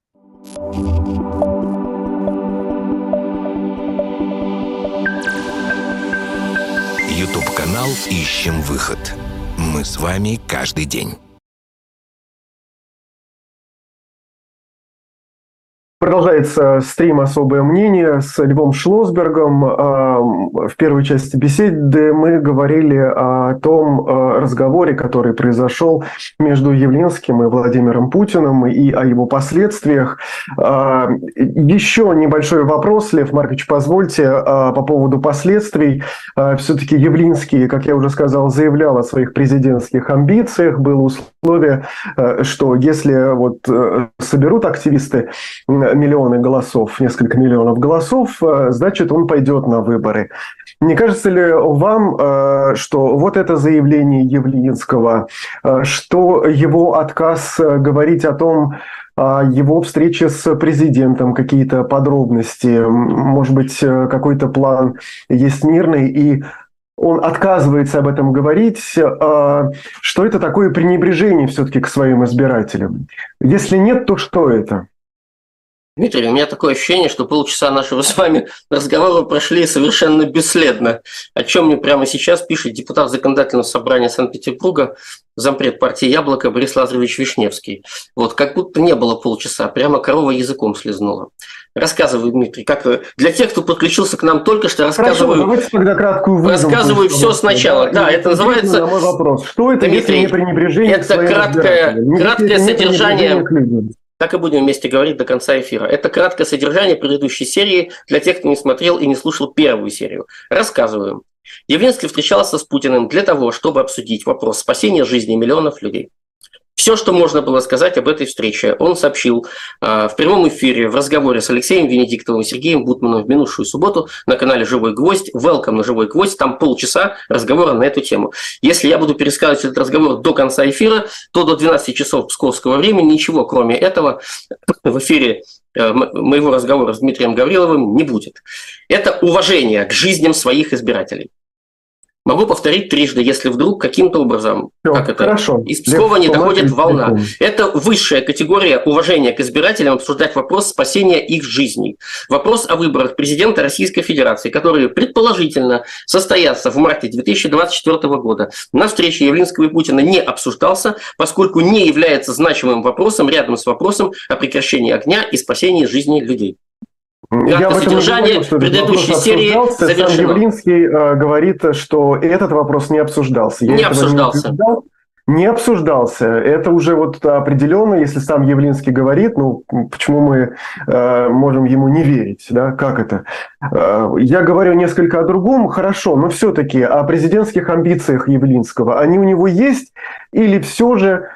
YouTube-канал «Ищем выход». Мы с вами каждый день.
Продолжается стрим «Особое мнение» с Львом Шлосбергом. В первой части беседы мы говорили о том разговоре, который произошел между Явлинским и Владимиром Путиным, и о его последствиях. Еще небольшой вопрос, Лев Маркович, позвольте, по поводу последствий. Все-таки Явлинский, как я уже сказал, заявлял о своих президентских амбициях. Было условие, что если вот соберут активисты миллионы голосов, несколько миллионов голосов, значит, он пойдет на выборы. Не кажется ли вам, что вот это заявление Явлинского, что его отказ говорить о том, о его встрече с президентом, какие-то подробности, может быть, какой-то план есть мирный, и он отказывается об этом говорить, что это такое пренебрежение все-таки к своим избирателям? Если нет, то что это?
Дмитрий, у меня такое ощущение, что полчаса нашего с вами разговора прошли совершенно бесследно, о чем мне прямо сейчас пишет депутат Законодательного собрания Санкт-Петербурга, зампред партии «Яблоко» Борис Лазаревич Вишневский. Вот, как будто не было полчаса, прямо корова языком слезнула. Рассказываю, Дмитрий, как для тех, кто подключился к нам только что, рассказываю,
Хорошо, тогда краткую выдумку,
рассказываю все сначала. Да, да, это называется...
На мой вопрос. Что это,
Дмитрий,
если не пренебрежение
это краткое, краткое содержание... Так и будем вместе говорить до конца эфира. Это краткое содержание предыдущей серии для тех, кто не смотрел и не слушал первую серию. Рассказываю. Явлинский встречался с Путиным для того, чтобы обсудить вопрос спасения жизни миллионов людей. Все, что можно было сказать об этой встрече, он сообщил э, в прямом эфире в разговоре с Алексеем Венедиктовым и Сергеем Бутманом в минувшую субботу на канале «Живой гвоздь». Welcome на «Живой гвоздь». Там полчаса разговора на эту тему. Если я буду пересказывать этот разговор до конца эфира, то до двенадцати часов московского времени ничего, кроме этого, в эфире э, моего разговора с Дмитрием Гавриловым не будет. Это уважение к жизням своих избирателей. Могу повторить трижды, если вдруг каким-то образом,
Все,
как это,
хорошо.
из Пскова не доходит волна.
Легко.
Это высшая категория уважения к избирателям обсуждать вопрос спасения их жизней. Вопрос о выборах президента Российской Федерации, которые предположительно состоятся в марте две тысячи двадцать четвёртого года, на встрече Явлинского и Путина не обсуждался, поскольку не является значимым вопросом рядом с вопросом о прекращении огня и спасении жизней людей.
Я об этом
содержание
не говорю, что
предыдущей
этот
серии
завершено. Сам Явлинский э, говорит, что этот вопрос не обсуждался. Я
не обсуждался.
Не, не обсуждался. Это уже вот определенно, если сам Явлинский говорит, ну, почему мы э, можем ему не верить, да, как это? Э, я говорю несколько о другом, хорошо, но все-таки о президентских амбициях Явлинского, они у него есть или все же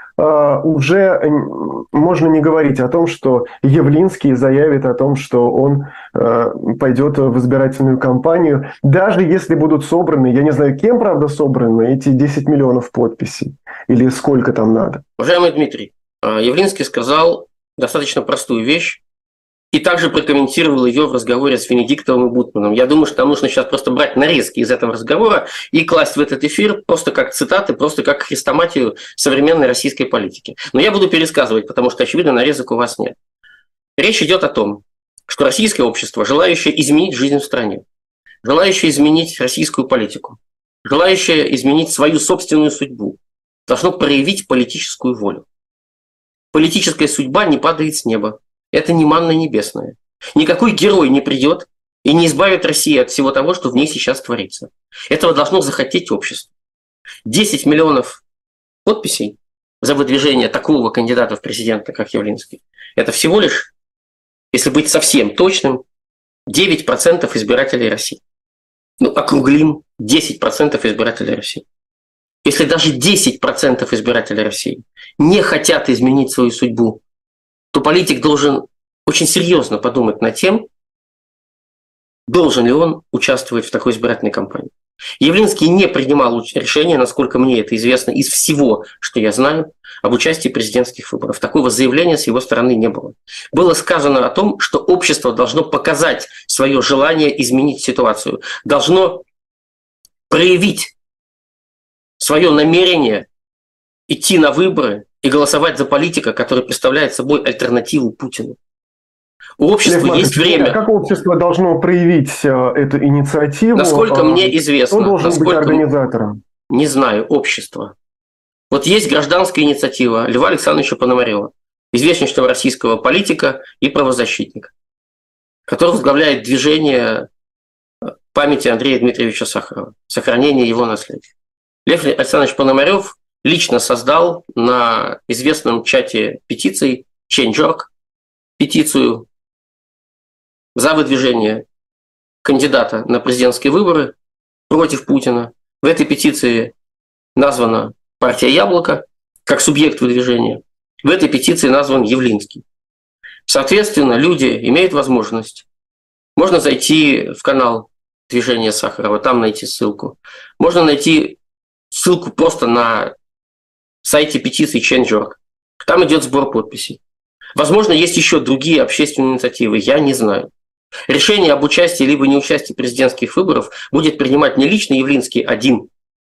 уже можно не говорить о том, что Явлинский заявит о том, что он пойдет в избирательную кампанию, даже если будут собраны, я не знаю, кем, правда, собраны эти десять миллионов подписей, или сколько там надо.
Уважаемый Дмитрий, Явлинский сказал достаточно простую вещь, и также прокомментировал ее в разговоре с Венедиктовым и Бутманом. Я думаю, что нам нужно сейчас просто брать нарезки из этого разговора и класть в этот эфир просто как цитаты, просто как хрестоматию современной российской политики. Но я буду пересказывать, потому что, очевидно, нарезок у вас нет. Речь идет о том, что российское общество, желающее изменить жизнь в стране, желающее изменить российскую политику, желающее изменить свою собственную судьбу, должно проявить политическую волю. Политическая судьба не падает с неба. Это не манна небесная. Никакой герой не придет и не избавит Россию от всего того, что в ней сейчас творится. Этого должно захотеть общество. десять миллионов подписей за выдвижение такого кандидата в президенты, как Явлинский, это всего лишь, если быть совсем точным, девять процентов избирателей России. Ну, округлим, десять процентов избирателей России. Если даже десять процентов избирателей России не хотят изменить свою судьбу, то политик должен очень серьезно подумать над тем, должен ли он участвовать в такой избирательной кампании. Явлинский не принимал решения, насколько мне это известно, из всего, что я знаю, об участии в президентских выборах. Такого заявления с его стороны не было. Было сказано о том, что общество должно показать свое желание изменить ситуацию, должно проявить свое намерение идти на выборы и голосовать за политика, который представляет собой альтернативу Путину. У общества
Лев
есть
Маркович,
время.
Как общество должно проявить э, эту инициативу?
Насколько мне известно.
Кто должен
насколько...
быть организатором?
Не знаю, общество. Вот есть гражданская инициатива Льва Александровича Пономарева, известнейшего российского политика и правозащитника, который возглавляет движение памяти Андрея Дмитриевича Сахарова, сохранение его наследия. Лев Александрович Пономарев лично создал на известном чате петиций Change точка орг петицию за выдвижение кандидата на президентские выборы против Путина. В этой петиции названа партия «Яблоко» как субъект выдвижения. В этой петиции назван Явлинский. Соответственно, люди имеют возможность. Можно зайти в канал движения Сахарова, там найти ссылку. Можно найти ссылку просто на сайте петиции Change точка орг. Там идет сбор подписей. Возможно, есть еще другие общественные инициативы, я не знаю. Решение об участии либо неучастии в президентских выборах будет принимать не лично Явлинский один,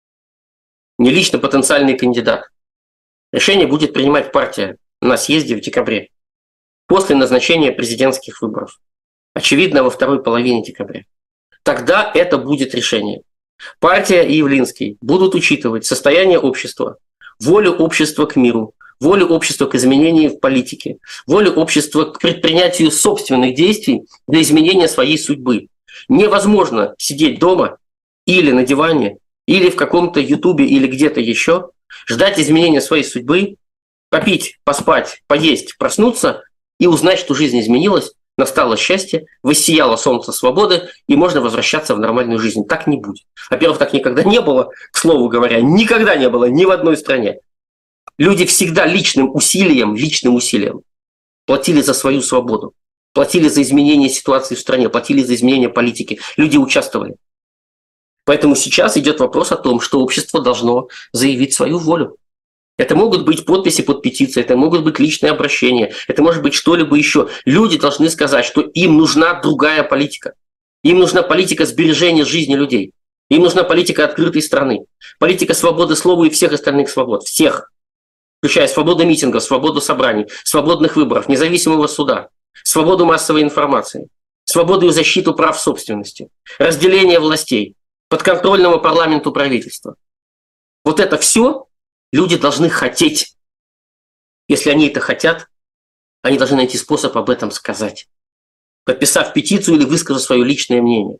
не лично потенциальный кандидат. Решение будет принимать партия на съезде в декабре, после назначения президентских выборов. Очевидно, во второй половине декабря. Тогда это будет решение. Партия и Явлинский будут учитывать состояние общества, волю общества к миру, волю общества к изменению в политике, волю общества к предпринятию собственных действий для изменения своей судьбы. Невозможно сидеть дома или на диване, или в каком-то ютубе, или где-то еще, ждать изменения своей судьбы, попить, поспать, поесть, проснуться и узнать, что жизнь изменилась, настало счастье, воссияло солнце свободы, и можно возвращаться в нормальную жизнь. Так не будет. Во-первых, так никогда не было, к слову говоря, никогда не было ни в одной стране. Люди всегда личным усилием, личным усилием платили за свою свободу, платили за изменение ситуации в стране, платили за изменение политики. Люди участвовали. Поэтому сейчас идет вопрос о том, что общество должно заявить свою волю. Это могут быть подписи под петицией, это могут быть личные обращения, это может быть что-либо еще. Люди должны сказать, что им нужна другая политика. Им нужна политика сбережения жизни людей. Им нужна политика открытой страны. Политика свободы слова и всех остальных свобод. Всех. Включая свободу митингов, свободу собраний, свободных выборов, независимого суда, свободу массовой информации, свободу и защиту прав собственности, разделение властей, подконтрольного парламенту правительства. Вот это все люди должны хотеть. Если они это хотят, они должны найти способ об этом сказать, подписав петицию или высказав свое личное мнение.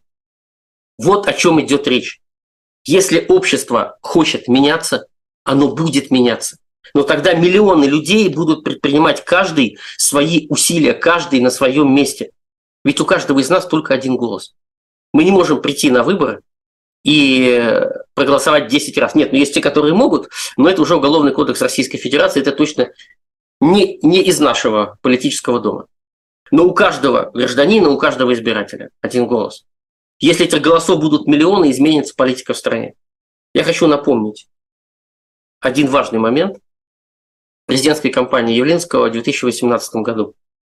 Вот о чем идет речь. Если общество хочет меняться, оно будет меняться. Но тогда миллионы людей будут предпринимать каждый свои усилия, каждый на своем месте. Ведь у каждого из нас только один голос. Мы не можем прийти на выборы и проголосовать десять раз. Нет, ну есть те, которые могут, но это уже Уголовный кодекс Российской Федерации, это точно не, не из нашего политического дома. Но у каждого гражданина, у каждого избирателя один голос. Если этих голосов будут миллионы, изменится политика в стране. Я хочу напомнить один важный момент президентской кампании Явлинского в две тысячи восемнадцатом году.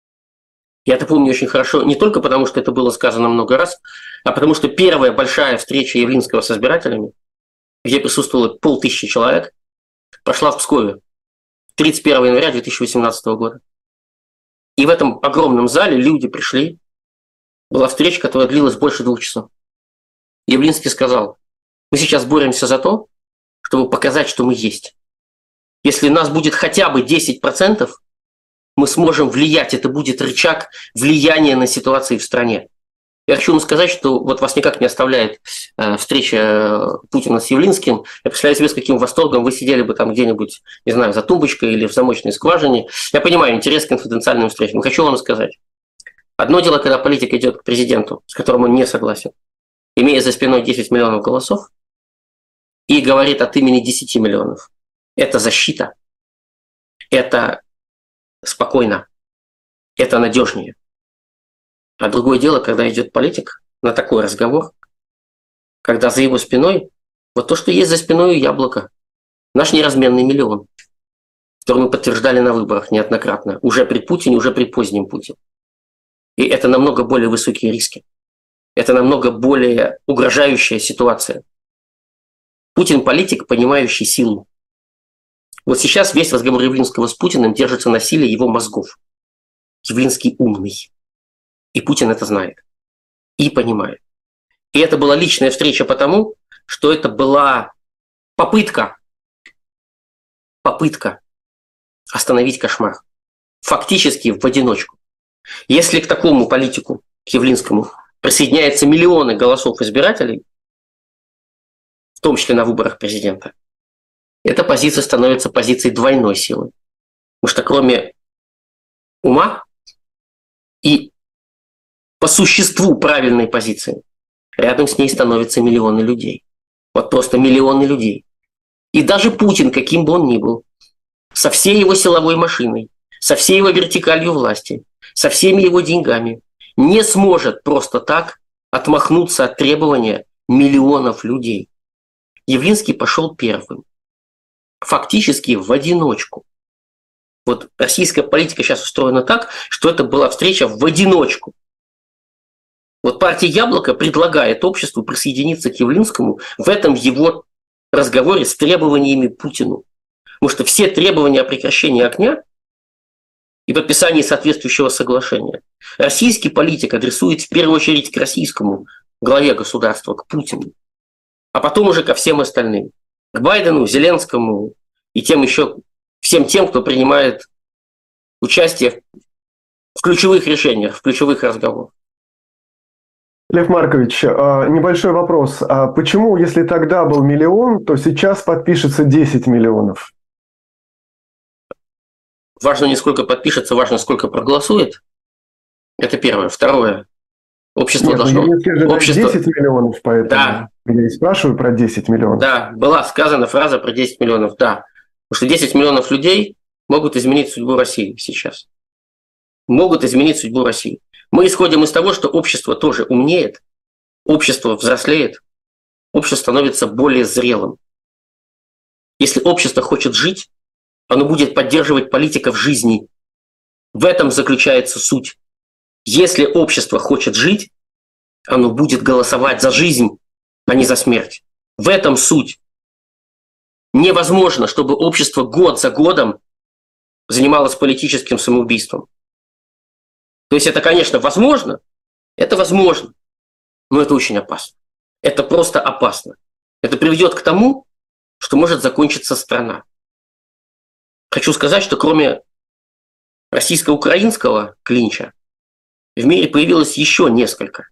Я это помню очень хорошо, не только потому, что это было сказано много раз, а потому что первая большая встреча Явлинского с избирателями, где присутствовало полтысячи человек, прошла в Пскове тридцать первого января две тысячи восемнадцатого года. И в этом огромном зале люди пришли. Была встреча, которая длилась больше двух часов. Явлинский сказал: мы сейчас боремся за то, чтобы показать, что мы есть. Если нас будет хотя бы десять процентов, мы сможем влиять. Это будет рычаг влияния на ситуацию в стране. Я хочу вам сказать, что вот вас никак не оставляет э, встреча Путина с Явлинским. Я представляю себе, с каким восторгом вы сидели бы там где-нибудь, не знаю, за тумбочкой или в замочной скважине. Я понимаю интерес к конфиденциальным встречам. Но хочу вам сказать. Одно дело, когда политик идет к президенту, с которым он не согласен, имея за спиной десять миллионов голосов, и говорит от имени десяти миллионов. Это защита. Это спокойно. Это надежнее. А другое дело, когда идет политик, на такой разговор, когда за его спиной вот то, что есть за спиной у Яблока, наш неразменный миллион, который мы подтверждали на выборах неоднократно, уже при Путине, уже при позднем Путине. И это намного более высокие риски. Это намного более угрожающая ситуация. Путин политик, понимающий силу. Вот сейчас весь разговор Явлинского с Путиным держится на силе его мозгов. Явлинский умный. И Путин это знает. И понимает. И это была личная встреча потому, что это была попытка, попытка остановить кошмар. Фактически в одиночку. Если к такому политику, к Явлинскому, присоединяются миллионы голосов избирателей, в том числе на выборах президента, эта позиция становится позицией двойной силы. Потому что кроме ума и по существу правильной позиции, рядом с ней становятся миллионы людей. Вот просто миллионы людей. И даже Путин, каким бы он ни был, со всей его силовой машиной, со всей его вертикалью власти, со всеми его деньгами, не сможет просто так отмахнуться от требования миллионов людей. Явлинский пошел первым. Фактически в одиночку. Вот российская политика сейчас устроена так, что это была встреча в одиночку. Вот партия «Яблоко» предлагает обществу присоединиться к Явлинскому в этом его разговоре с требованиями Путину. Потому что все требования о прекращении огня и подписании соответствующего соглашения российский политик адресует в первую очередь к российскому главе государства, к Путину, а потом уже ко всем остальным. К Байдену, Зеленскому и тем еще, всем тем, кто принимает участие в ключевых решениях, в ключевых разговорах.
Лев Маркович, небольшой вопрос. А почему, если тогда был миллион, то сейчас подпишется десять миллионов?
Важно не сколько подпишется, важно сколько проголосует. Это первое. Второе. Общество
Нет,
должно...
Ну,
Общество...
десять миллионов, поэтому
да.
я и спрашиваю про десять миллионов.
Да, была сказана фраза про десять миллионов, да. Потому что десять миллионов людей могут изменить судьбу России сейчас. Могут изменить судьбу России. Мы исходим из того, что общество тоже умнеет, общество взрослеет, общество становится более зрелым. Если общество хочет жить, оно будет поддерживать политиков жизни. В этом заключается суть. Если общество хочет жить, оно будет голосовать за жизнь, а не за смерть. В этом суть. Невозможно, чтобы общество год за годом занималось политическим самоубийством. То есть это, конечно, возможно, это возможно, но это очень опасно. Это просто опасно. Это приведет к тому, что может закончиться страна. Хочу сказать, что кроме российско-украинского клинча в мире появилось еще несколько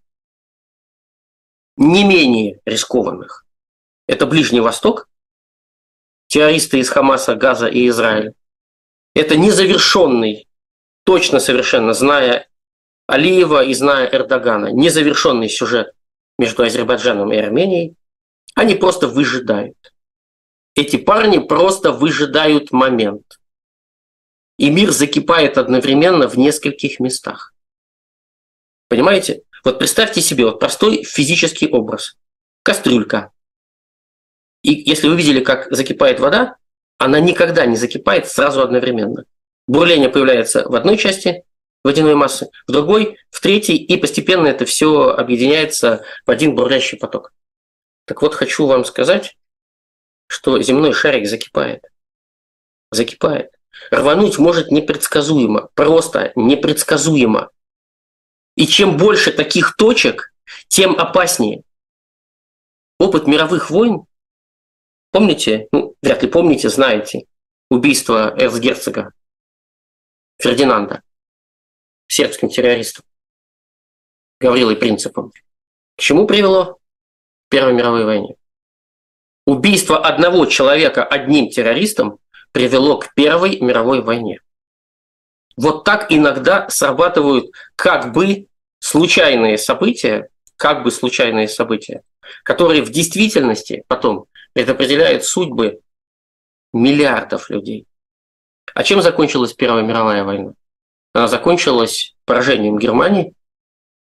не менее рискованных. Это Ближний Восток, террористы из Хамаса, Газа и Израиля. Это незавершенный, точно совершенно, зная Алиева и зная Эрдогана, незавершенный сюжет между Азербайджаном и Арменией. Они просто выжидают. Эти парни просто выжидают момент. И мир закипает одновременно в нескольких местах. Понимаете? Вот представьте себе вот простой физический образ. Кастрюлька. И если вы видели, как закипает вода, она никогда не закипает сразу одновременно. Бурление появляется в одной части водяной массы, в другой, в третьей, и постепенно это все объединяется в один бурлящий поток. Так вот, хочу вам сказать, что земной шарик закипает. Закипает. Рвануть может непредсказуемо, просто непредсказуемо. И чем больше таких точек, тем опаснее. Опыт мировых войн, помните, ну, вряд ли помните, знаете, убийство эрцгерцога Фердинанда сербским террористом Гаврилой Принципом. К чему привело в Первой мировой войне? Убийство одного человека одним террористом привело к Первой мировой войне. Вот так иногда срабатывают как бы случайные события, как бы случайные события, которые в действительности потом предопределяют судьбы миллиардов людей. А чем закончилась Первая мировая война? Она закончилась поражением Германии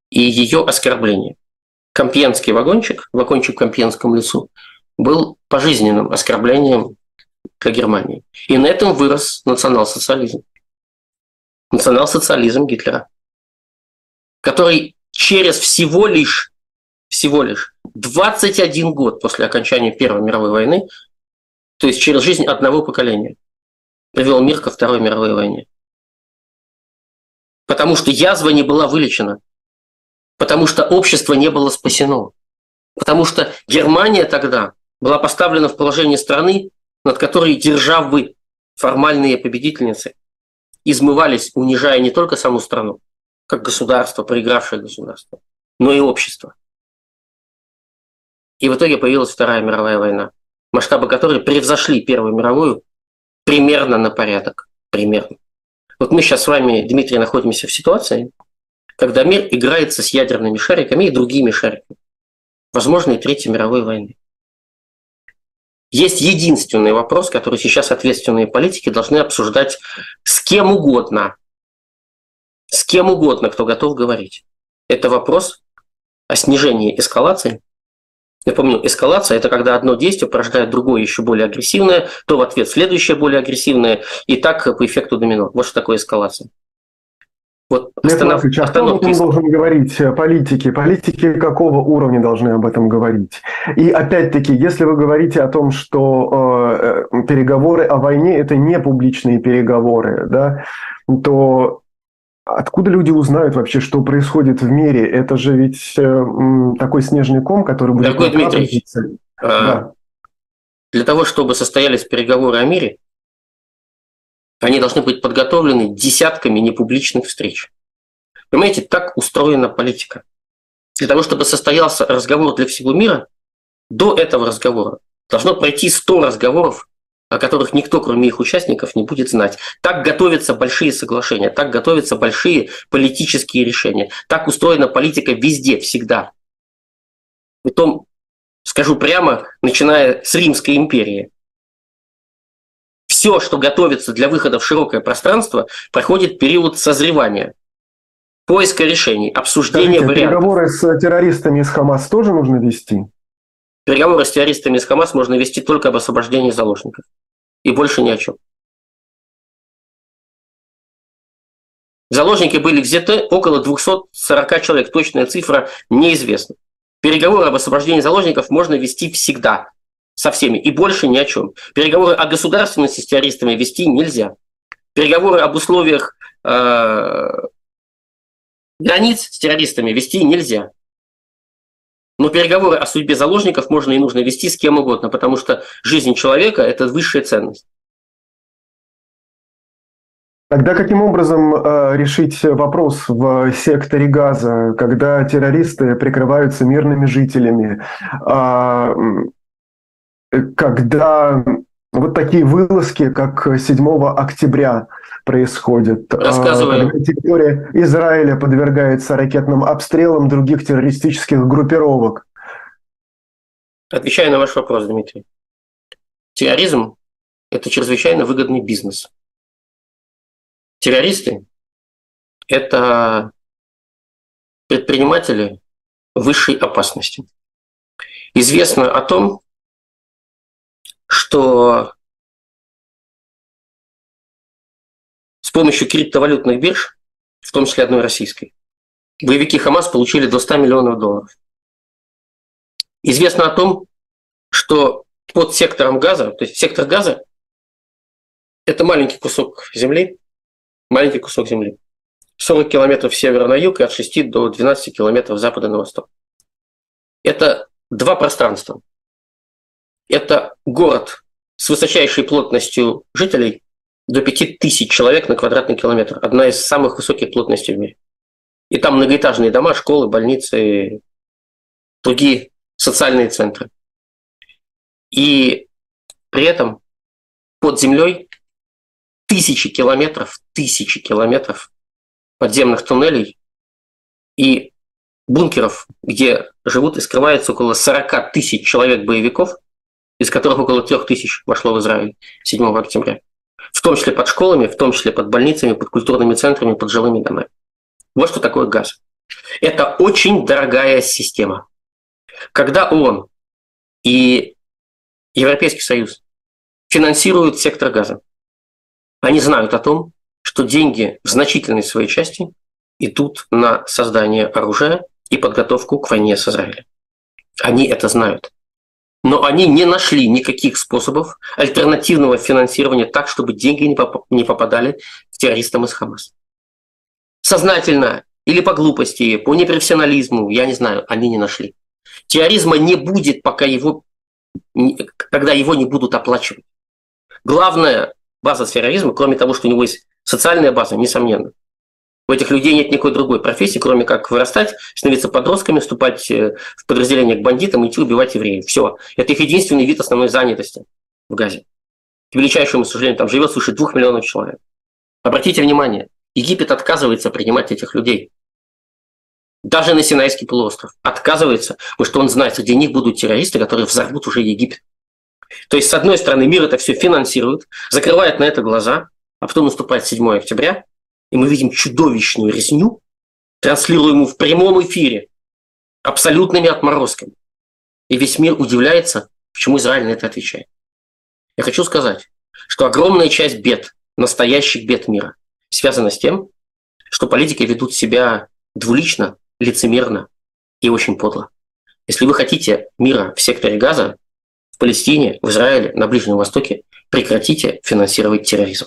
и ее оскорбление. Компьенский вагончик, вагончик в Компьенском лесу, был пожизненным оскорблением для Германии. И на этом вырос национал-социализм. Национал-социализм Гитлера, который через всего лишь, всего лишь двадцать один год после окончания Первой мировой войны, то есть через жизнь одного поколения, привел мир ко Второй мировой войне. Потому что язва не была вылечена, потому что общество не было спасено, потому что Германия тогда была поставлена в положение страны, над которой державы, формальные победительницы, измывались, унижая не только саму страну, как государство, проигравшее государство, но и общество. И в итоге появилась Вторая мировая война, масштабы которой превзошли Первую мировую примерно на порядок. Примерно. Вот мы сейчас с вами, Дмитрий, находимся в ситуации, когда мир играется с ядерными шариками и другими шариками, возможно, и Третьей мировой войны. Есть единственный вопрос, который сейчас ответственные политики должны обсуждать с кем угодно. С кем угодно, кто готов говорить. Это вопрос о снижении эскалации. Я помню, эскалация – это когда одно действие порождает другое, еще более агрессивное, то в ответ следующее более агрессивное, и так по эффекту домино. Вот что такое эскалация. Вот
останов... Лев Иванович, а кто об этом должен говорить? Политики. Политики какого уровня должны об этом говорить? И опять-таки, если вы говорите о том, что э, переговоры о войне – это не публичные переговоры, да, то откуда люди узнают вообще, что происходит в мире? Это же ведь э, такой снежный ком, который будет...
Дорогой Дмитрий, да. Для того, чтобы состоялись переговоры о мире, они должны быть подготовлены десятками непубличных встреч. Понимаете, так устроена политика. Для того, чтобы состоялся разговор для всего мира, до этого разговора должно пройти сто разговоров, о которых никто, кроме их участников, не будет знать. Так готовятся большие соглашения, так готовятся большие политические решения. Так устроена политика везде, всегда. Притом, скажу прямо, начиная с Римской империи. Все, что готовится для выхода в широкое пространство, проходит период созревания, поиска решений, обсуждения
Скажите,
вариантов.
Переговоры с террористами из Хамас тоже нужно вести?
Переговоры с террористами из Хамас можно вести только об освобождении заложников. И больше ни о чем. Заложники были взяты около двести сорок человек. Точная цифра неизвестна. Переговоры об освобождении заложников можно вести всегда. Со всеми. И больше ни о чем. Переговоры о государственности с террористами вести нельзя. Переговоры об условиях э, границ с террористами вести нельзя. Но переговоры о судьбе заложников можно и нужно вести с кем угодно, потому что жизнь человека – это высшая ценность.
Тогда каким образом э, решить вопрос в секторе Газа, когда террористы прикрываются мирными жителями, э, когда вот такие вылазки, как седьмого октября, происходят,
Рассказываю.
Когда территория Израиля подвергается ракетным обстрелам других террористических группировок?
Отвечаю на ваш вопрос, Дмитрий. Терроризм – это чрезвычайно выгодный бизнес. Террористы – это предприниматели высшей опасности. Известно о том, что с помощью криптовалютных бирж, в том числе одной российской, боевики Хамас получили до ста миллионов долларов. Известно о том, что под сектором Газа, то есть сектор Газа – это маленький кусок земли, маленький кусок земли, сорок километров с севера на юг и от шести до двенадцати километров с запада на восток. Это два пространства. Это город с высочайшей плотностью жителей до пяти тысяч человек на квадратный километр. Одна из самых высоких плотностей в мире. И там многоэтажные дома, школы, больницы, другие социальные центры. И при этом под землей тысячи километров, тысячи километров подземных туннелей и бункеров, где живут и скрывается около сорок тысяч человек-боевиков, из которых около трех тысяч вошло в Израиль седьмого октября. В том числе под школами, в том числе под больницами, под культурными центрами, под жилыми домами. Вот что такое Газ. Это очень дорогая система. Когда ООН и Европейский Союз финансируют сектор газа, они знают о том, что деньги в значительной своей части идут на создание оружия и подготовку к войне с Израилем. Они это знают. Но они не нашли никаких способов альтернативного финансирования так, чтобы деньги не попадали к террористам из Хамас. Сознательно или по глупости, по непрофессионализму, я не знаю, они не нашли. Терроризма не будет, пока его, когда его не будут оплачивать. Главная база терроризма, кроме того, что у него есть социальная база, несомненно. У этих людей нет никакой другой профессии, кроме как вырастать, становиться подростками, вступать в подразделение к бандитам и идти убивать евреев. Все. Это их единственный вид основной занятости в Газе. К величайшему сожалению, там живет свыше двух миллионов человек. Обратите внимание, Египет отказывается принимать этих людей. Даже на Синайский полуостров. Отказывается, потому что он знает, среди них будут террористы, которые взорвут уже Египет. То есть, с одной стороны, мир это все финансирует, закрывает на это глаза, а потом наступает седьмое октября, и мы видим чудовищную резню, транслируемую в прямом эфире, абсолютными отморозками. И весь мир удивляется, почему Израиль на это отвечает. Я хочу сказать, что огромная часть бед, настоящих бед мира, связана с тем, что политики ведут себя двулично, лицемерно и очень подло. Если вы хотите мира в секторе Газа, в Палестине, в Израиле, на Ближнем Востоке, прекратите финансировать терроризм.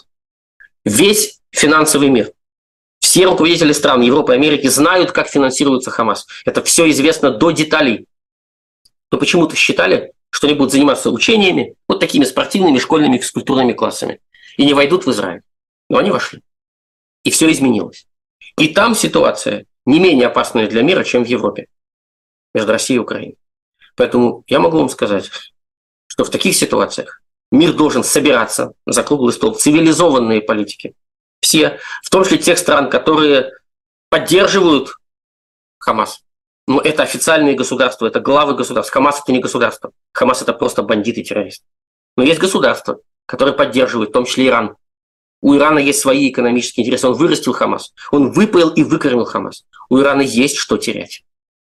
Весь финансовый мир, все руководители стран Европы и Америки знают, как финансируется Хамас. Это все известно до деталей. Но почему-то считали, что они будут заниматься учениями, вот такими спортивными, школьными, физкультурными классами, и не войдут в Израиль. Но они вошли. И все изменилось. И там ситуация не менее опасная для мира, чем в Европе, между Россией и Украиной. Поэтому я могу вам сказать, что в таких ситуациях мир должен собираться за круглый стол, цивилизованные политики. Все, в том числе тех стран, которые поддерживают Хамас. Но это официальные государства, это главы государств. Хамас – это не государство. Хамас – это просто бандиты и террористы. Но есть государства, которые поддерживают, в том числе Иран. У Ирана есть свои экономические интересы. Он вырастил Хамас. Он выпаял и выкормил Хамас. У Ирана есть что терять.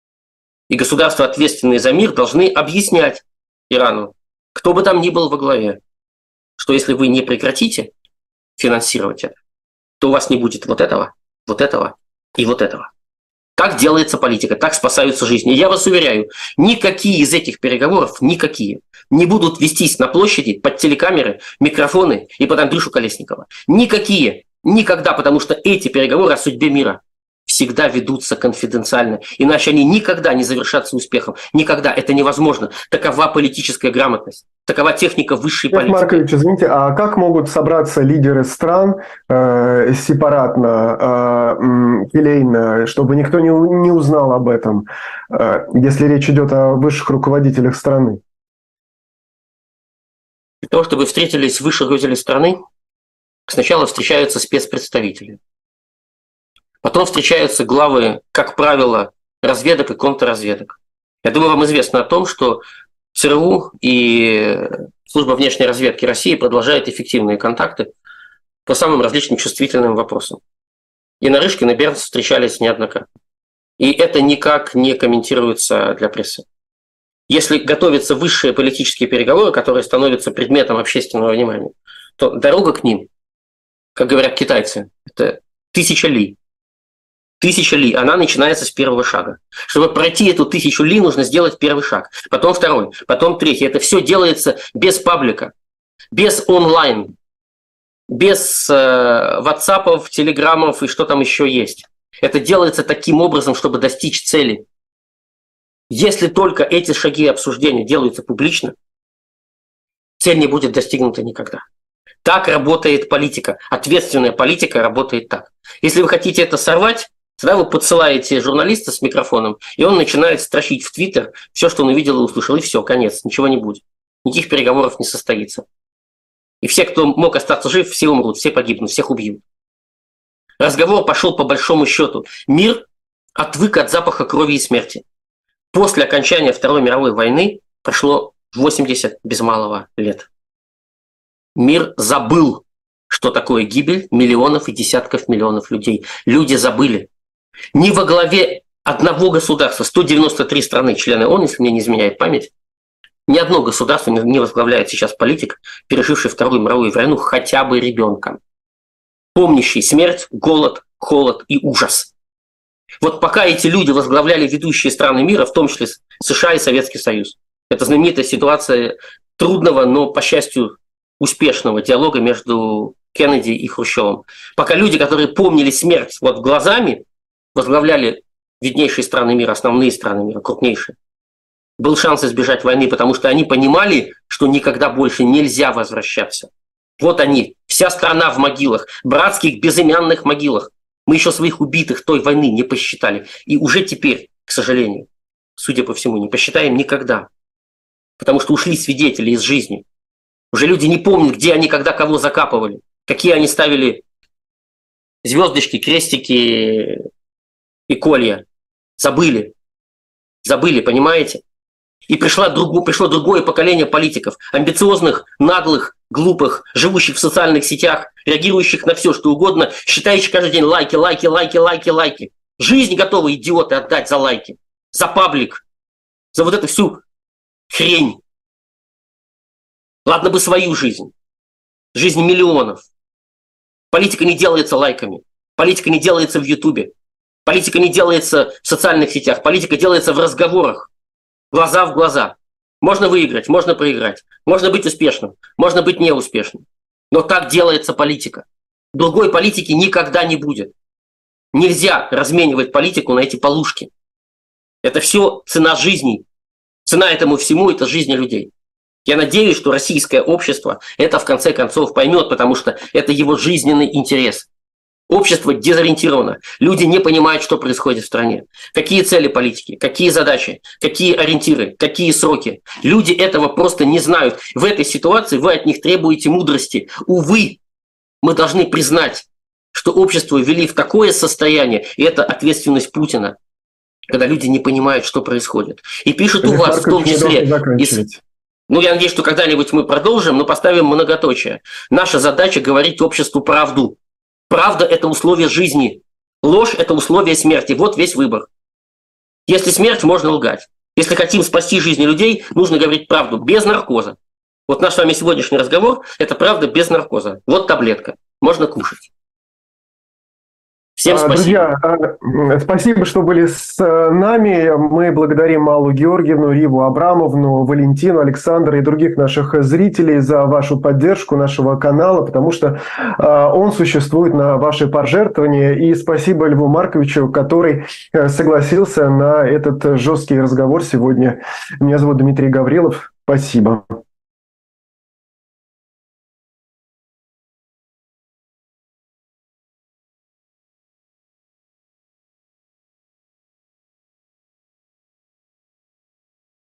И государства, ответственные за мир, должны объяснять Ирану, кто бы там ни был во главе, что если вы не прекратите финансировать это, то у вас не будет вот этого, вот этого и вот этого. Так делается политика, так спасаются жизни. И я вас уверяю, никакие из этих переговоров, никакие, не будут вестись на площади под телекамеры, микрофоны и под Андрюшу Колесникова. Никакие, никогда, потому что эти переговоры о судьбе мира всегда ведутся конфиденциально, иначе они никогда не завершатся успехом. Никогда. Это невозможно. Такова политическая грамотность. Такова техника высшей
Лев
политики.
Маркович, извините, а как могут собраться лидеры стран э, сепаратно, э, келейно, чтобы никто не, не узнал об этом, э, если речь идет о высших руководителях страны?
Для того, чтобы встретились высшие руководители страны, сначала встречаются спецпредставители. Потом встречаются главы, как правило, разведок и контрразведок. Я думаю, вам известно о том, что ЦРУ и Служба внешней разведки России продолжают эффективные контакты по самым различным чувствительным вопросам. И Нарышкин и Бернс встречались неоднократно. И это никак не комментируется для прессы. Если готовятся высшие политические переговоры, которые становятся предметом общественного внимания, то дорога к ним, как говорят китайцы, это тысяча ли. Тысяча ли, она начинается с первого шага. Чтобы пройти эту тысячу ли, нужно сделать первый шаг. Потом второй, потом третий. Это все делается без паблика, без онлайн, без э, ватсапов, телеграммов и что там еще есть. Это делается таким образом, чтобы достичь цели. Если только эти шаги обсуждения делаются публично, цель не будет достигнута никогда. Так работает политика. Ответственная политика работает так. Если вы хотите это сорвать, тогда вы подсылаете журналиста с микрофоном, и он начинает строчить в Твиттер все, что он увидел и услышал, и все, конец, ничего не будет. Никаких переговоров не состоится. И все, кто мог остаться жив, все умрут, все погибнут, всех убьют. Разговор пошел по большому счету. Мир отвык от запаха крови и смерти. После окончания Второй мировой войны прошло восемьдесят без малого лет. Мир забыл, что такое гибель миллионов и десятков миллионов людей. Люди забыли. Не во главе одного государства, сто девяносто три страны, члены ООН, если мне не изменяет память, ни одно государство не возглавляет сейчас политик, переживший Вторую мировую войну хотя бы ребенком, помнящий смерть, голод, холод и ужас. Вот пока эти люди возглавляли ведущие страны мира, в том числе США и Советский Союз, это знаменитая ситуация трудного, но, по счастью, успешного диалога между Кеннеди и Хрущевым. Пока люди, которые помнили смерть вот глазами, возглавляли виднейшие страны мира, основные страны мира, крупнейшие, был шанс избежать войны, потому что они понимали, что никогда больше нельзя возвращаться. Вот они, вся страна в могилах, братских безымянных могилах. Мы еще своих убитых той войны не посчитали. И уже теперь, к сожалению, судя по всему, не посчитаем никогда. Потому что ушли свидетели из жизни. Уже люди не помнят, где они, когда кого закапывали. Какие они ставили звездочки, крестики и колья. Забыли. Забыли, понимаете? И пришло, друг, пришло другое поколение политиков, амбициозных, наглых, глупых, живущих в социальных сетях, реагирующих на все, что угодно, считающих каждый день лайки, лайки, лайки, лайки, лайки. Жизнь готовы идиоты отдать за лайки, за паблик, за вот эту всю хрень. Ладно бы свою жизнь, жизнь миллионов. Политика не делается лайками, политика не делается в Ютубе, политика не делается в социальных сетях, политика делается в разговорах. Глаза в глаза. Можно выиграть, можно проиграть. Можно быть успешным, можно быть неуспешным. Но так делается политика. Другой политики никогда не будет. Нельзя разменивать политику на эти полушки. Это все цена жизней. Цена этому всему – это жизни людей. Я надеюсь, что российское общество это в конце концов поймет, потому что это его жизненный интерес. Общество дезориентировано. Люди не понимают, что происходит в стране. Какие цели политики, какие задачи, какие ориентиры, какие сроки. Люди этого просто не знают. В этой ситуации вы от них требуете мудрости. Увы, мы должны признать, что общество ввели в такое состояние, и это ответственность Путина, когда люди не понимают, что происходит. И пишут у вас в том числе... Из... Ну, я надеюсь, что когда-нибудь мы продолжим, но поставим многоточие. Наша задача говорить обществу правду. Правда – это условие жизни. Ложь – это условие смерти. Вот весь выбор. Если смерть, можно лгать. Если хотим спасти жизни людей, нужно говорить правду, без наркоза. Вот наш с вами сегодняшний разговор – это правда без наркоза. Вот таблетка. Можно кушать. Всем спасибо.
Друзья, спасибо, что были с нами. Мы благодарим Аллу Георгиевну, Риву Абрамовну, Валентину, Александра и других наших зрителей за вашу поддержку нашего канала, потому что он существует на ваши пожертвования. И спасибо Льву Марковичу, который согласился на этот жесткий разговор сегодня. Меня зовут Дмитрий Гаврилов. Спасибо.